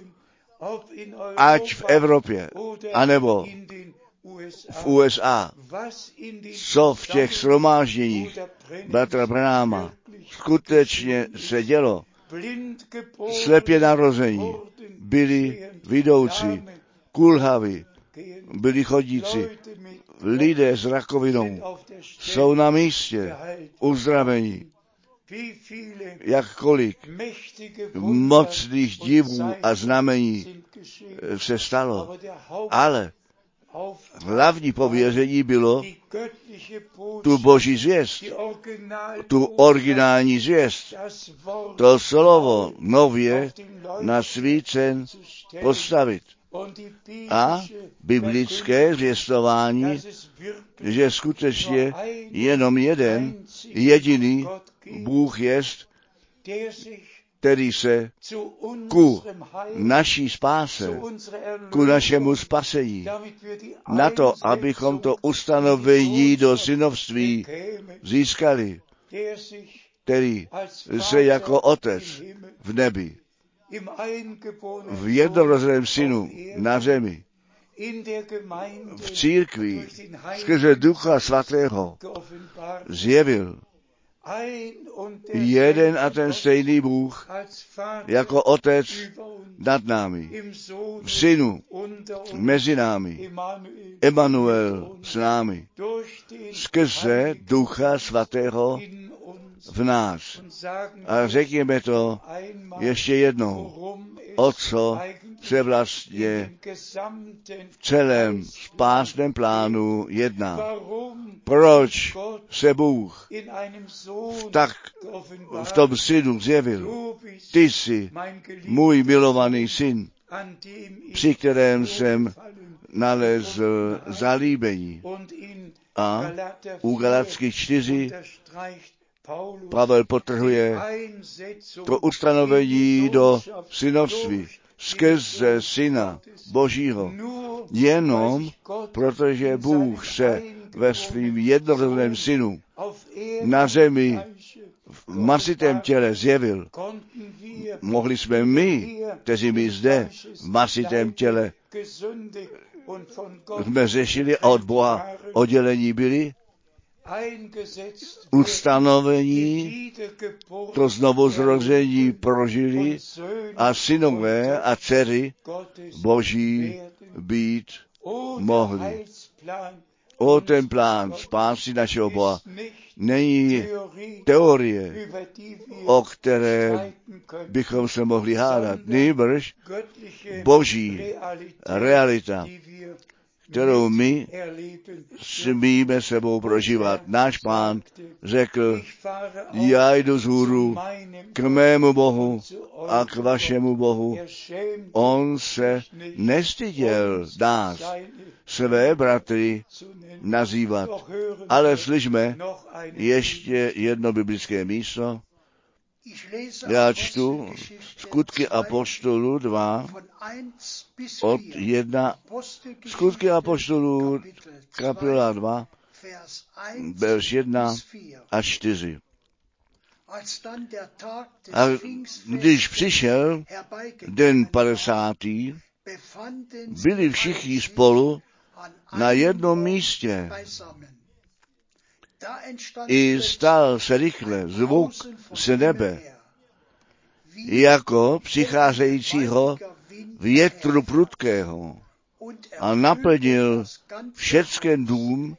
ať v Evropě, anebo v U S A, co v těch shromážděních bratra Branhama skutečně se dělo. Slepě narození, byli vidoucí, kulhaví, byli chodící, lidé s rakovinou jsou na místě uzdravení. Jakkoliv mocných divů a znamení se stalo, ale hlavní pověření bylo tu boží zvěst, tu originální zvěst, to slovo nově na svícen postavit. A biblické zvěstování, že skutečně jenom jeden, jediný Bůh jest, který se ku naší spáse, ku našemu spasení, na to, abychom to ustanovení do synovství získali, který se jako otec v nebi, v jednorozeném synu na zemi, v církvi skrze Ducha Svatého zjevil jeden a ten stejný Bůh jako Otec nad námi, v Synu mezi námi, Emanuel s námi, skrze Ducha Svatého v nás. A řekněme to ještě jednou, o co se vlastně v celém spásném plánu jedná. Proč se Bůh v, tak, v tom synu zjevil? Ty jsi můj milovaný syn, při kterém jsem nalezl zalíbení. A u Galatských čtyři Pavel podtrhuje to ustanovení do synovství skrze Syna Božího. Jenom protože Bůh se ve svým jednorozeném synu na zemi v masitém těle zjevil, mohli jsme my, kteří my zde v masitém těle jsme řešili a od Boha oddělení byli, ustanovení, to znovuzrození prožili a synové a dcery Boží být mohli. O ten plán spásy našeho Boha není teorie, o které bychom se mohli hádat, nýbrž Boží realita, kterou my smíme sebou prožívat. Náš Pán řekl, já jdu vzhůru k mému Bohu a k vašemu Bohu. On se nestyděl nás, své bratry, nazývat. Ale slyšme ještě jedno biblické místo. Já čtu Skutky apoštolů dva, od jedna, Skutky apoštolů, kapitola dva, verš jedna a čtyři. A když přišel den padesátý, byli všichni spolu na jednom místě. I stal se rychle zvuk z nebe, jako přicházejícího větru prudkého, a naplnil všecken dům,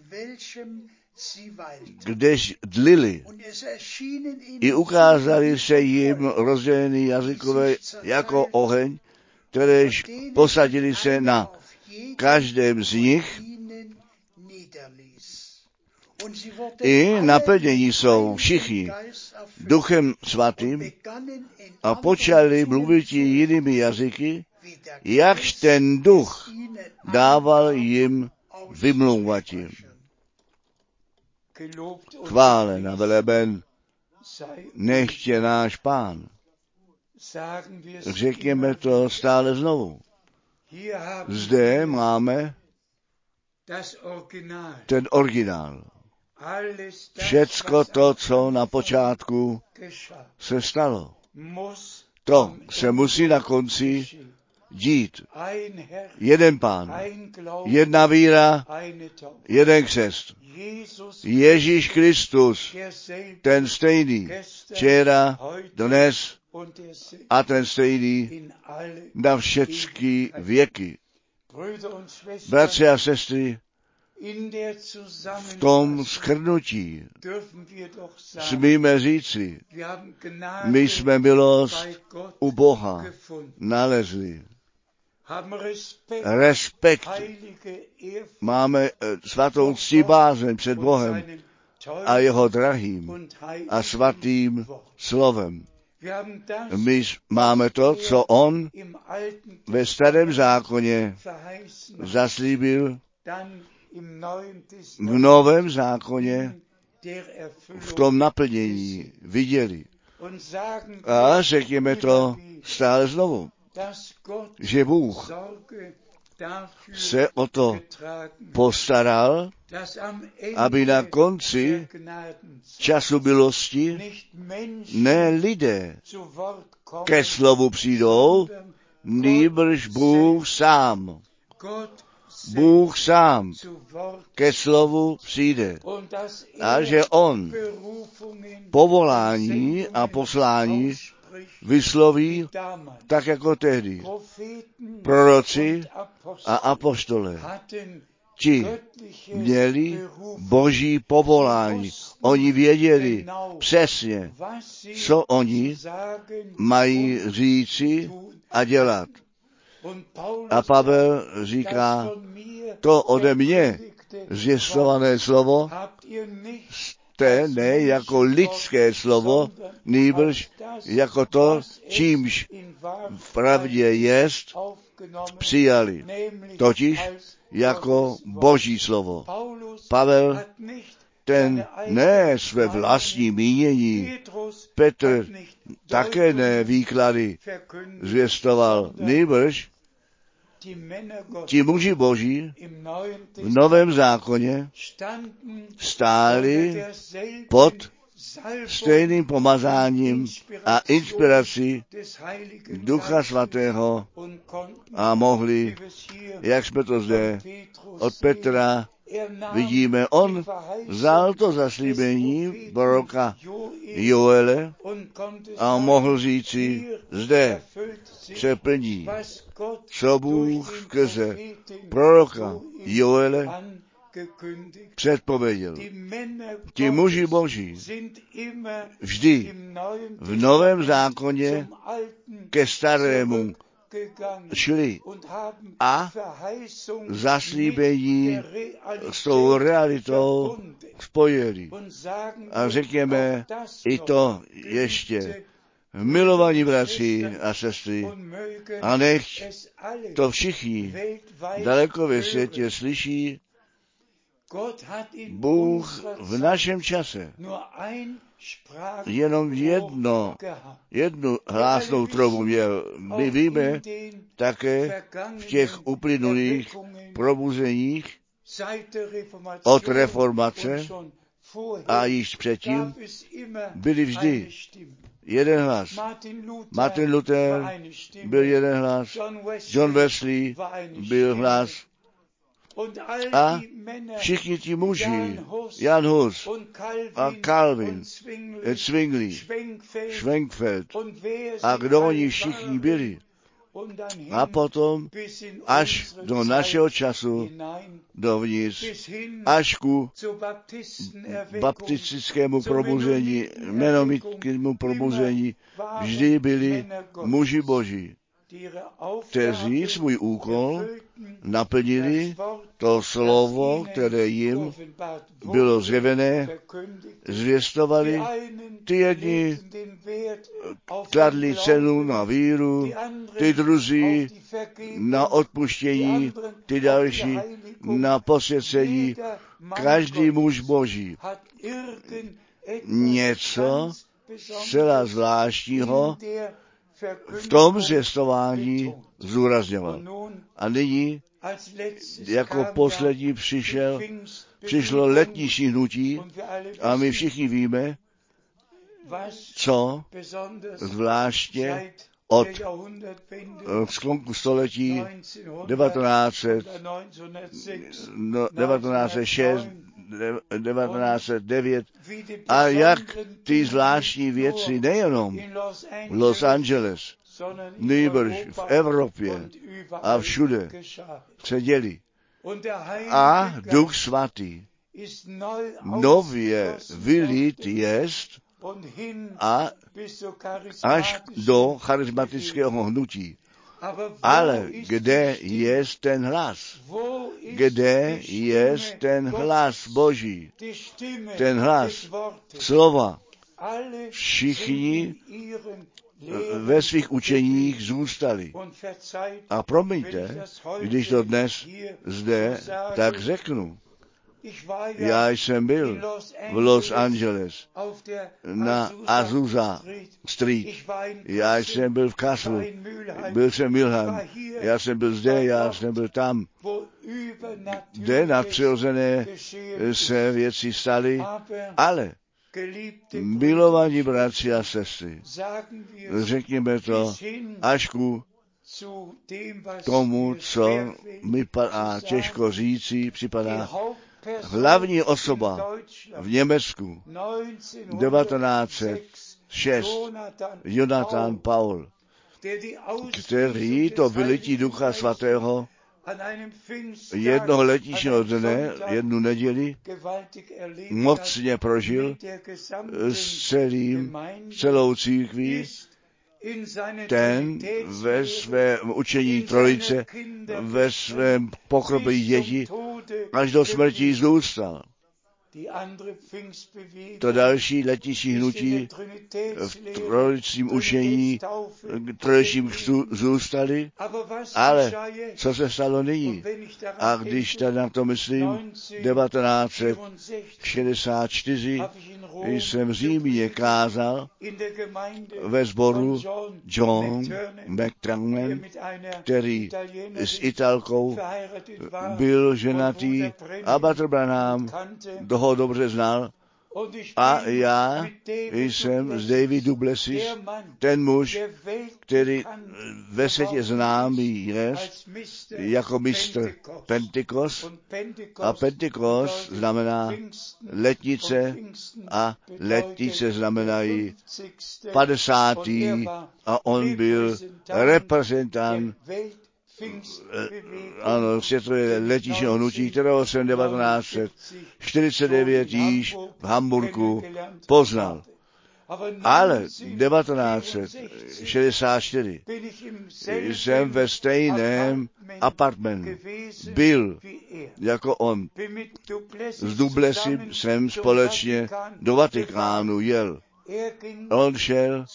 kdež dlili. I ukázali se jim rozdělený jazykové jako oheň, kteréž posadili se na každém z nich. I naplnění jsou všichni Duchem Svatým a počali mluvit jinými jazyky, jakž ten duch dával jim vymlouvat jim. Chválen a veleben nechtě náš Pán. Řekněme to stále znovu. Zde máme ten originál. Všecko to, co na počátku se stalo, to se musí na konci dít. Jeden Pán, jedna víra, jeden křest. Ježíš Kristus, ten stejný, včera, dnes a ten stejný na všechny věky. Bratři a sestry, v tom shrnutí smíme říci, my jsme milost u Boha nalezli. Respekt. Máme svatou cti bázeň před Bohem a jeho drahým a svatým slovem. My máme to, co on ve starém zákoně zaslíbil, v novém zákoně v tom naplnění viděli. A řekněme to stále znovu, že Bůh se o to postaral, aby na konci času milosti ne lidé ke slovu přijdou, nýbrž Bůh sám. Bůh sám ke slovu přijde. A že on povolání a poslání vysloví tak jako tehdy. Proroci a apoštole. Ti měli boží povolání. Oni věděli přesně, co oni mají říci a dělat. A Pavel říká, to ode mě zvěstované slovo jste ne jako lidské slovo, nýbrž jako to, čímž v pravdě jest, přijali, totiž jako boží slovo. Pavel ten ne své vlastní mínění, Petr také ne výklady zvěstoval, nýbrž ti muži boží v novém zákoně stáli pod stejným pomazáním a inspirací Ducha Svatého a mohli, jak jsme to zde od Petra vidíme, on vzal to zaslíbení proroka Joele a mohl říci, zde se plní, co Bůh skrze proroka Joele předpověděl. Ti muži boží vždy v novém zákoně ke starému šli a zaslíbení s tou realitou spojili. A řekněme i to ještě, milovaní bratři a sestry, a nech to všichni daleko ve světě slyší, Bůh v našem čase jenom jedno, jednu hlásnou trobu měl. My víme také v těch uplynulých probuzeních od reformace A již předtím byli vždy jeden hlas. Martin Luther byl jeden hlas, John Wesley byl hlas a všichni ti muži, Jan Hus a Calvin, Zwingli, Schwenkfeld a kdo oni všichni byli. A potom až do našeho času dovnitř, až ku baptistickému probuzení, menomitkému probuzení, vždy byli muži boží, kteří svůj úkol naplnili, to slovo, které jim bylo zjevené, zvěstovali. Ty jedni kladli cenu na víru, ty druzí na odpuštění, ty další na posvěcení. Každý muž boží něco zcela zvláštního v tom zvěstování zdůrazňoval. A nyní jako poslední přišel, přišlo letní hnutí a my všichni víme, co zvláště od sklonku století devatenáct set šest, devatenáct set devět a jak ty zvláštní věci nejenom v Los Angeles, nýbrž v Evropě a všude se děli. A Duch Svatý nově vylít jest a až do charismatického hnutí. Ale kde je ten hlas? Kde je ten hlas Boží? Ten hlas slova. Všichni ve svých učeních zůstali. A promiňte, když to dnes zde tak řeknu. Já jsem byl v Los Angeles na Azusa Street. Já jsem byl v Kasselu. Byl jsem Milheim. Já jsem byl zde, já jsem byl tam. Kde nadpřirozené se věci staly, ale milovaní bratři a sestry, řekněme to až ku tomu, co mi padá těžko říci, připadá. Hlavní osoba v Německu devatenáct set šest, Jonathan Paul, který to vylití Ducha Svatého jednoho letničního dne, jednu neděli, mocně prožil s celým, celou církví. Ten ve svém učení trojice, ve svém pokropení děti, až do smrti zůstal. To další letniční hnutí v trojicím učení, trojicím křtu zůstali, ale co se stalo nyní? A když tady na to myslím, devatenáct set šedesát čtyři jsem v Římě kázal ve sboru John McTernan, který s Italkou byl ženatý a Brother Branham toho dobře znal. A já jsem z David Duplessis, ten muž, který ve světě známý je jako mistr Pentekost. A Pentekost znamená letnice a letnice znamenají padesátý a on byl reprezentant ano, světové letničního hnutí, kterého jsem devatenáct set čtyřicet devět již v Hamburgu poznal. Ale devatenáct set šedesát čtyři jsem ve stejném apartmentu byl jako on. S Duplessim jsem společně do Vatikánu jel. On šel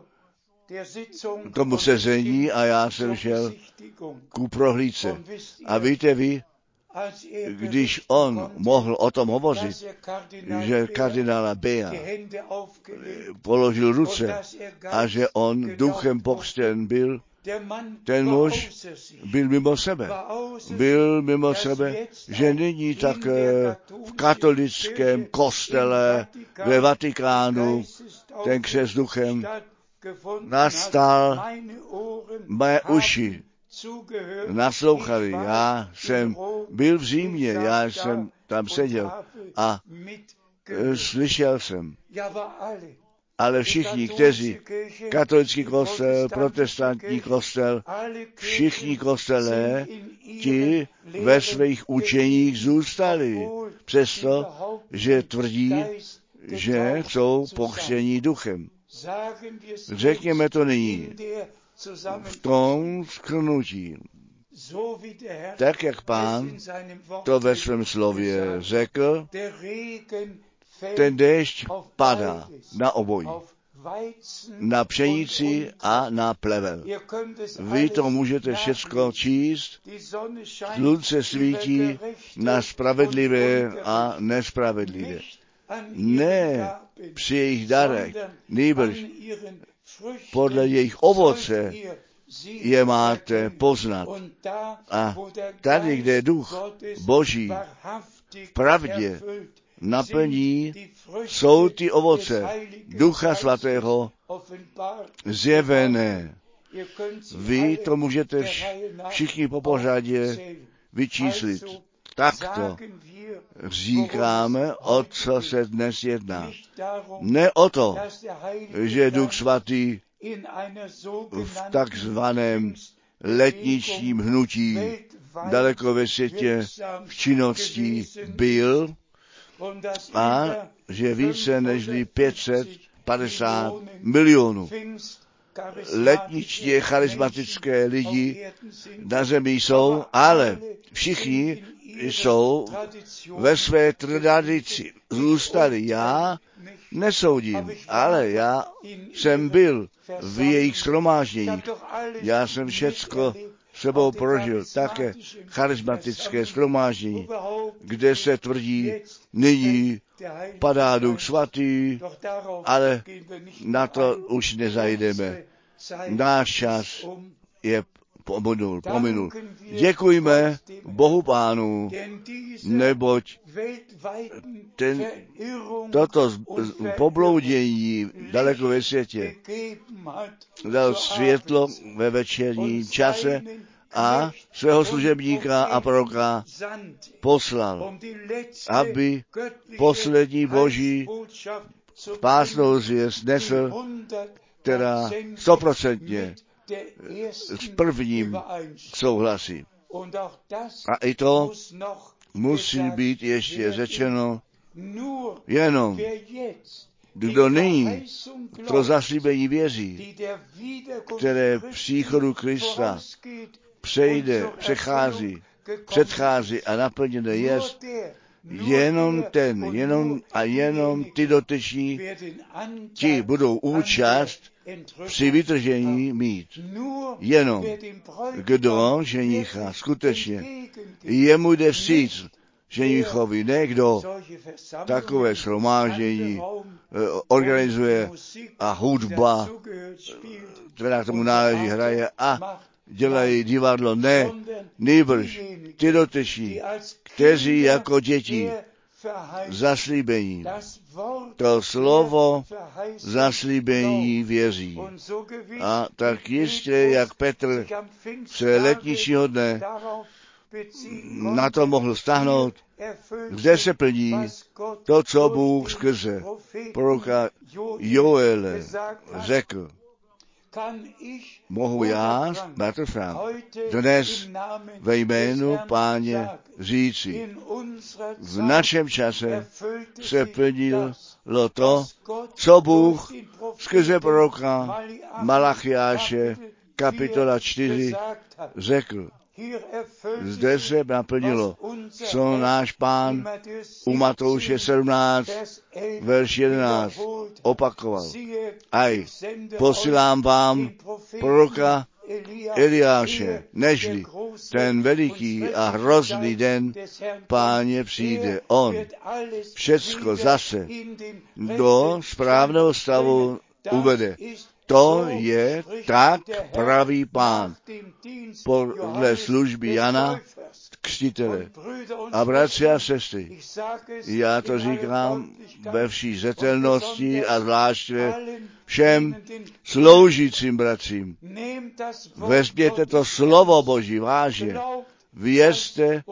k tomu sezení a já jsem šel ku prohlídce. A víte vy, když on mohl o tom hovořit, že kardinála Bea položil ruce a že on duchem pokřtěn byl, Ten muž byl mimo sebe. Byl mimo sebe, že nyní tak v katolickém kostele ve Vatikánu ten křest duchem nastal, mé uši naslouchali. Já jsem byl v Římě, já jsem tam seděl a slyšel jsem. Ale všichni, kteří, katolický kostel, protestantní kostel, všichni kostelé, ti ve svých učeních zůstali. Přesto, že tvrdí, že jsou pokřtění duchem. Řekněme to nyní, v tom shrnutí. Tak, jak Pán to ve svém slově řekl, ten déšť padá na obojí, na pšenici a na plevel. Vy to můžete všecko číst, slunce svítí na spravedlivé a nespravedlivé. Ne při jejich darech, nýbrž podle jejich ovoce je máte poznat. A tady, kde je duch Boží v pravdě naplní, jsou ty ovoce Ducha Svatého zjevené. Vy to můžete všichni po pořadě vyčíslit. Takto říkáme, o co se dnes jedná. Ne o to, že Duch Svatý v takzvaném letničním hnutí daleko ve světě v činnosti byl a že více než pět set padesát milionů letničtě charismatické lidi na zemi jsou, ale všichni jsou ve své tradici zůstali. Já nesoudím, ale já jsem byl v jejich shromážděních. Já jsem všecko sebou prožil, také charismatické shromáždění, kde se tvrdí, nyní padá Duch Svatý, ale na to už nezajdeme. Náš čas je pominul, pominul. Děkujme Bohu Pánu, neboť ten, toto pobloudění daleko ve světě dal světlo ve večerním čase a svého služebníka a proroka poslal, aby poslední Boží spásnou zvěst nesl, která stoprocentně s prvním souhlasí. A i to musí být ještě řečeno, jenom kdo nyní to zaslíbení věří, které příchodu Krista přejde, přechází, předchází a naplněné jest, jenom ten, jenom a jenom ty dotyční, ti budou účast při vytržení mít. Jenom kdo ženicha skutečně jemu jde vstříc, ženichovi, ne kdo takové shromáždění organizuje a hudba, která k tomu náleží, hraje a dělají divadlo, ne, nýbrž ty dotyční, kteří jako děti zaslíbení, to slovo zaslíbení věří. A tak jistě, jak Petr se letničního dne na to mohl stáhnout, kde se plní to, co Bůh skrze proroka Joele řekl. Mohu já, bratr Frank, dnes ve jménu Páně říci, v našem čase se plnilo to, co Bůh skrze proroka Malachiáše, kapitola čtyři, řekl. Zde se naplnilo, co náš Pán u Matouše sedmnáct, verš jedenáct opakoval. Aj, posílám vám proroka Eliáše, nežli ten veliký a hrozný den Páně přijde. On všecko zase do správného stavu uvede. To je tak pravý Pán podle služby Jana Křtitele. A bratři a sestry, já to říkám ve vší zřetelnosti a zvláště všem sloužícím bratřím. Vezměte to slovo Boží vážně. Věřte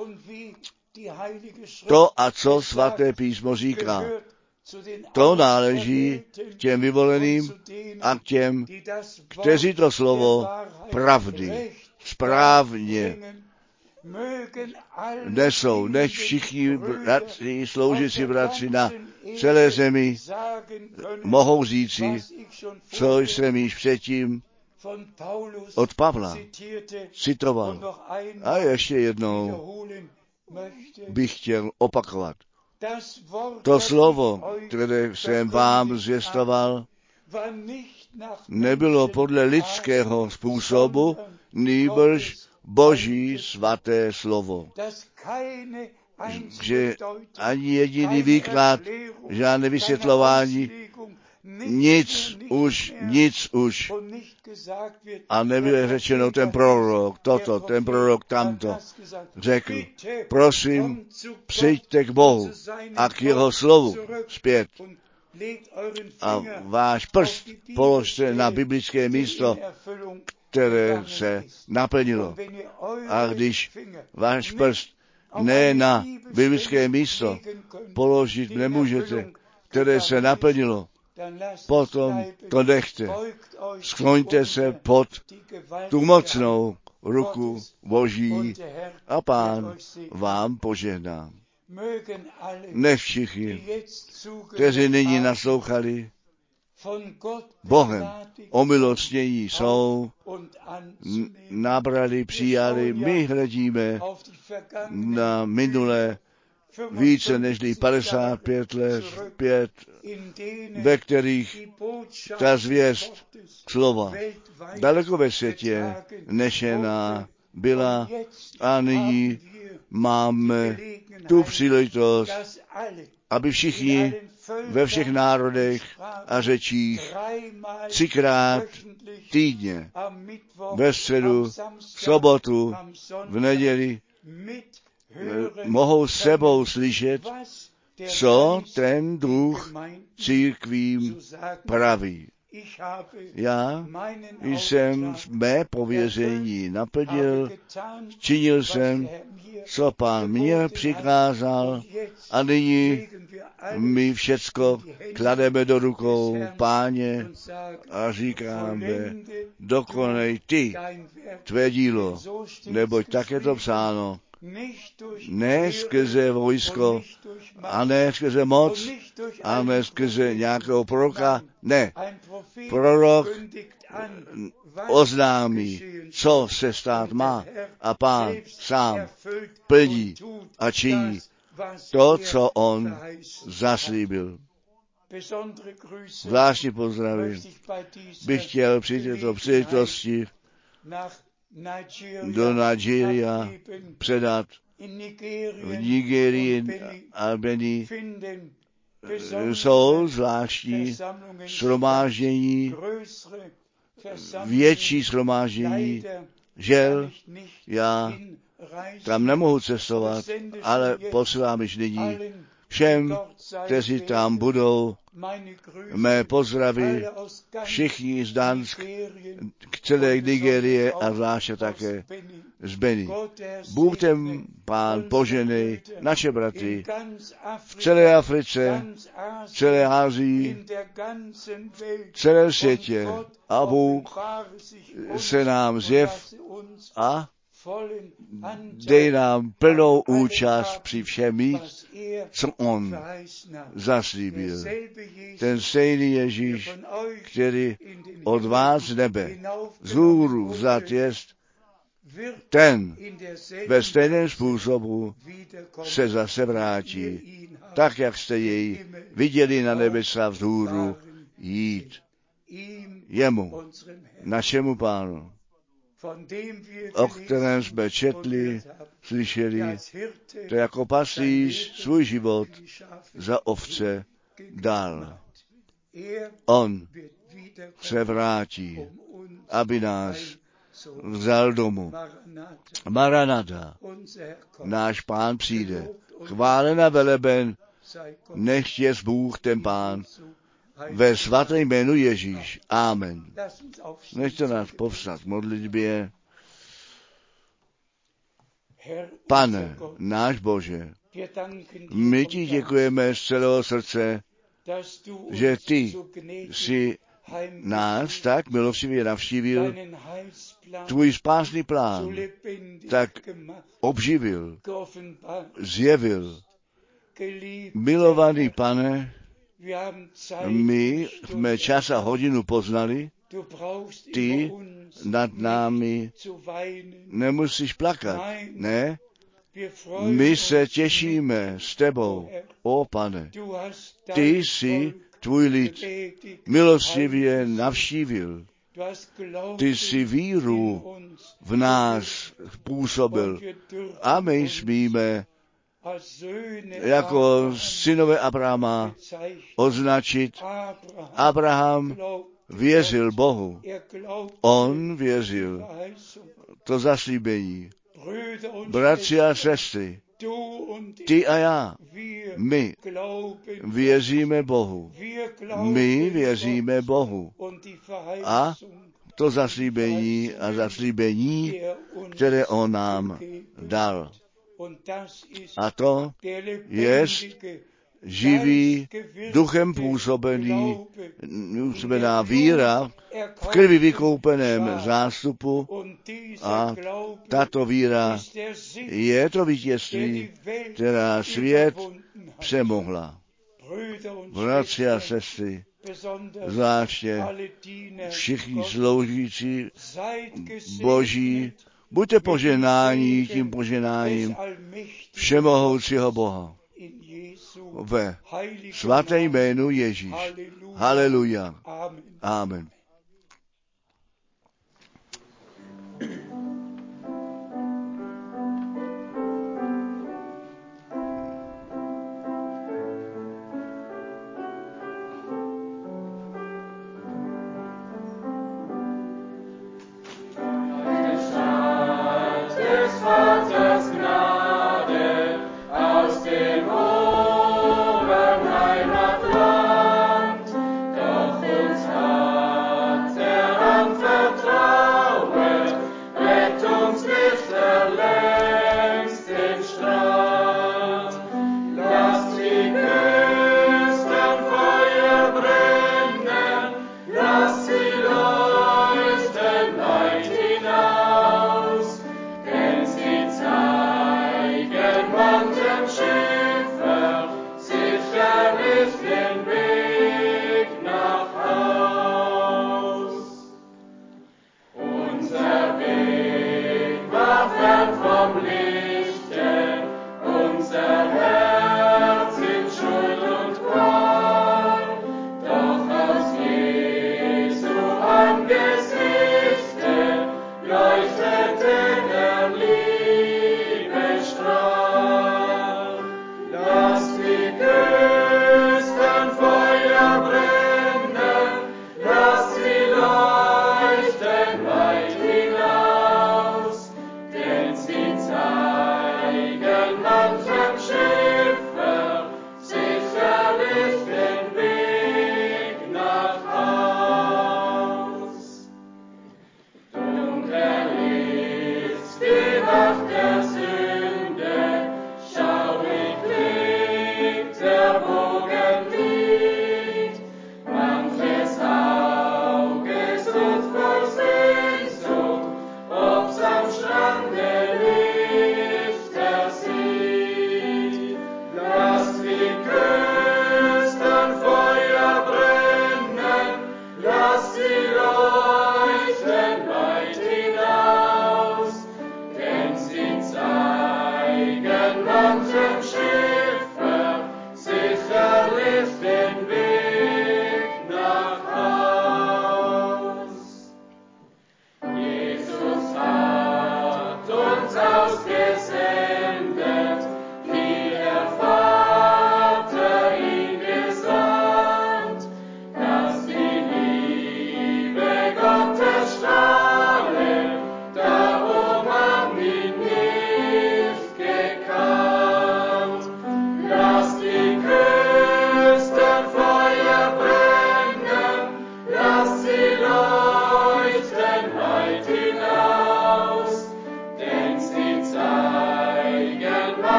to, a co svaté písmo říká. To náleží k těm vyvoleným a k těm, kteří to slovo pravdy správně nesou. Než všichni bratři, sloužící bratři na celé zemi mohou říci, co jsem již předtím od Pavla citoval. A ještě jednou bych chtěl opakovat. To slovo, které jsem vám zvěstoval, nebylo podle lidského způsobu, nýbrž Boží svaté slovo. Že ani jediný výklad, žádné vysvětlování, nic už, nic už. A nebylo řečeno ten prorok, toto, ten prorok tamto. Řekl, prosím, přijďte k Bohu a k jeho slovu zpět. A váš prst položte na biblické místo, které se naplnilo. A když váš prst ne na biblické místo položit nemůžete, které se naplnilo, potom to nechte. Skloňte se pod tu mocnou ruku Boží a Pán vám požehná. Ne všichni, kteří nyní naslouchali, Bohem omilostnění jsou, nabrali, přijali. My hledíme na minulé více než padesát pět let zpět, ve kterých ta zvěst slova daleko ve světě nešená byla a nyní máme tu příležitost, aby všichni ve všech národech a řečích třikrát týdně, ve středu, v sobotu, v neděli, mohou s sebou slyšet, co ten Duch církvím praví. Já jsem mé pověření naplnil, činil jsem, co Pán mě přikázal, a nyní my všecko klademe do rukou Páně a říkáme, dokonej ty tvé dílo, neboť tak je to psáno. Ne skrze vojsko, a ne skrze moc, a ne skrze nějakého proroka, ne. Prorok oznámí, co se stát má, a Pán sám plní a činí to, co on zaslíbil. Zvláštní pozdravy bych chtěl při této příležitosti do Nigeria předat. V Nigerii a Benii jsou zvláštní shromáždění, větší shromáždění. Žel, já tam nemohu cestovat, ale posílám již nyní všem, kteří tam budou, mé pozdravy, všichni z Dánsk, k celé Nigérie a zvláště také z Beni. Bůh ten Pán poženej naše bratry v celé Africe, v celé Asii, v celém světě, a Bůh se nám zjev a dej nám plnou účast při všem mít, co on zaslíbil. Ten stejný Ježíš, který od vás z nebe z hůru vzat jest, ten ve stejném způsobu se zase vrátí, tak jak jste jej viděli na nebesa vzhůru jít. Jemu, našemu Pánu, o kterém jsme četli, slyšeli, to jako pastýř svůj život za ovce dal. On se vrátí, aby nás vzal domů. Maranatha, náš Pán přijde. Chválen a veleben, nechť je Bůh ten Pán, ve svatém jménu Ježíš. Amen. Nechte nás povstat v modlitbě. Pane, náš Bože, my ti děkujeme z celého srdce, že ty jsi nás tak milostivě navštívil, tvůj spásný plán tak obživil, zjevil. Milovaný Pane, my jsme čas a hodinu poznali, ty nad námi nemusíš plakat, ne? My se těšíme s tebou, ó Pane. Ty jsi tvůj lid milostivě navštívil. Ty jsi víru v nás působil a my smíme jako synové Abrahama označit, Abraham věřil Bohu. On věřil to zaslíbení. Bratři a sestry, ty a já, my věříme Bohu. My věříme Bohu. A to zaslíbení a zaslíbení, které on nám dal. A to je živý, duchem působený, působená víra v krvi vykoupeném zástupu a tato víra je to vítězství, která svět přemohla. Bratři a sestry, zvláště všichni sloužící Boží, buďte poženáni tím poženáním všemohoucího Boha. Ve svatém jménu Ježíš. Haleluja. Amen.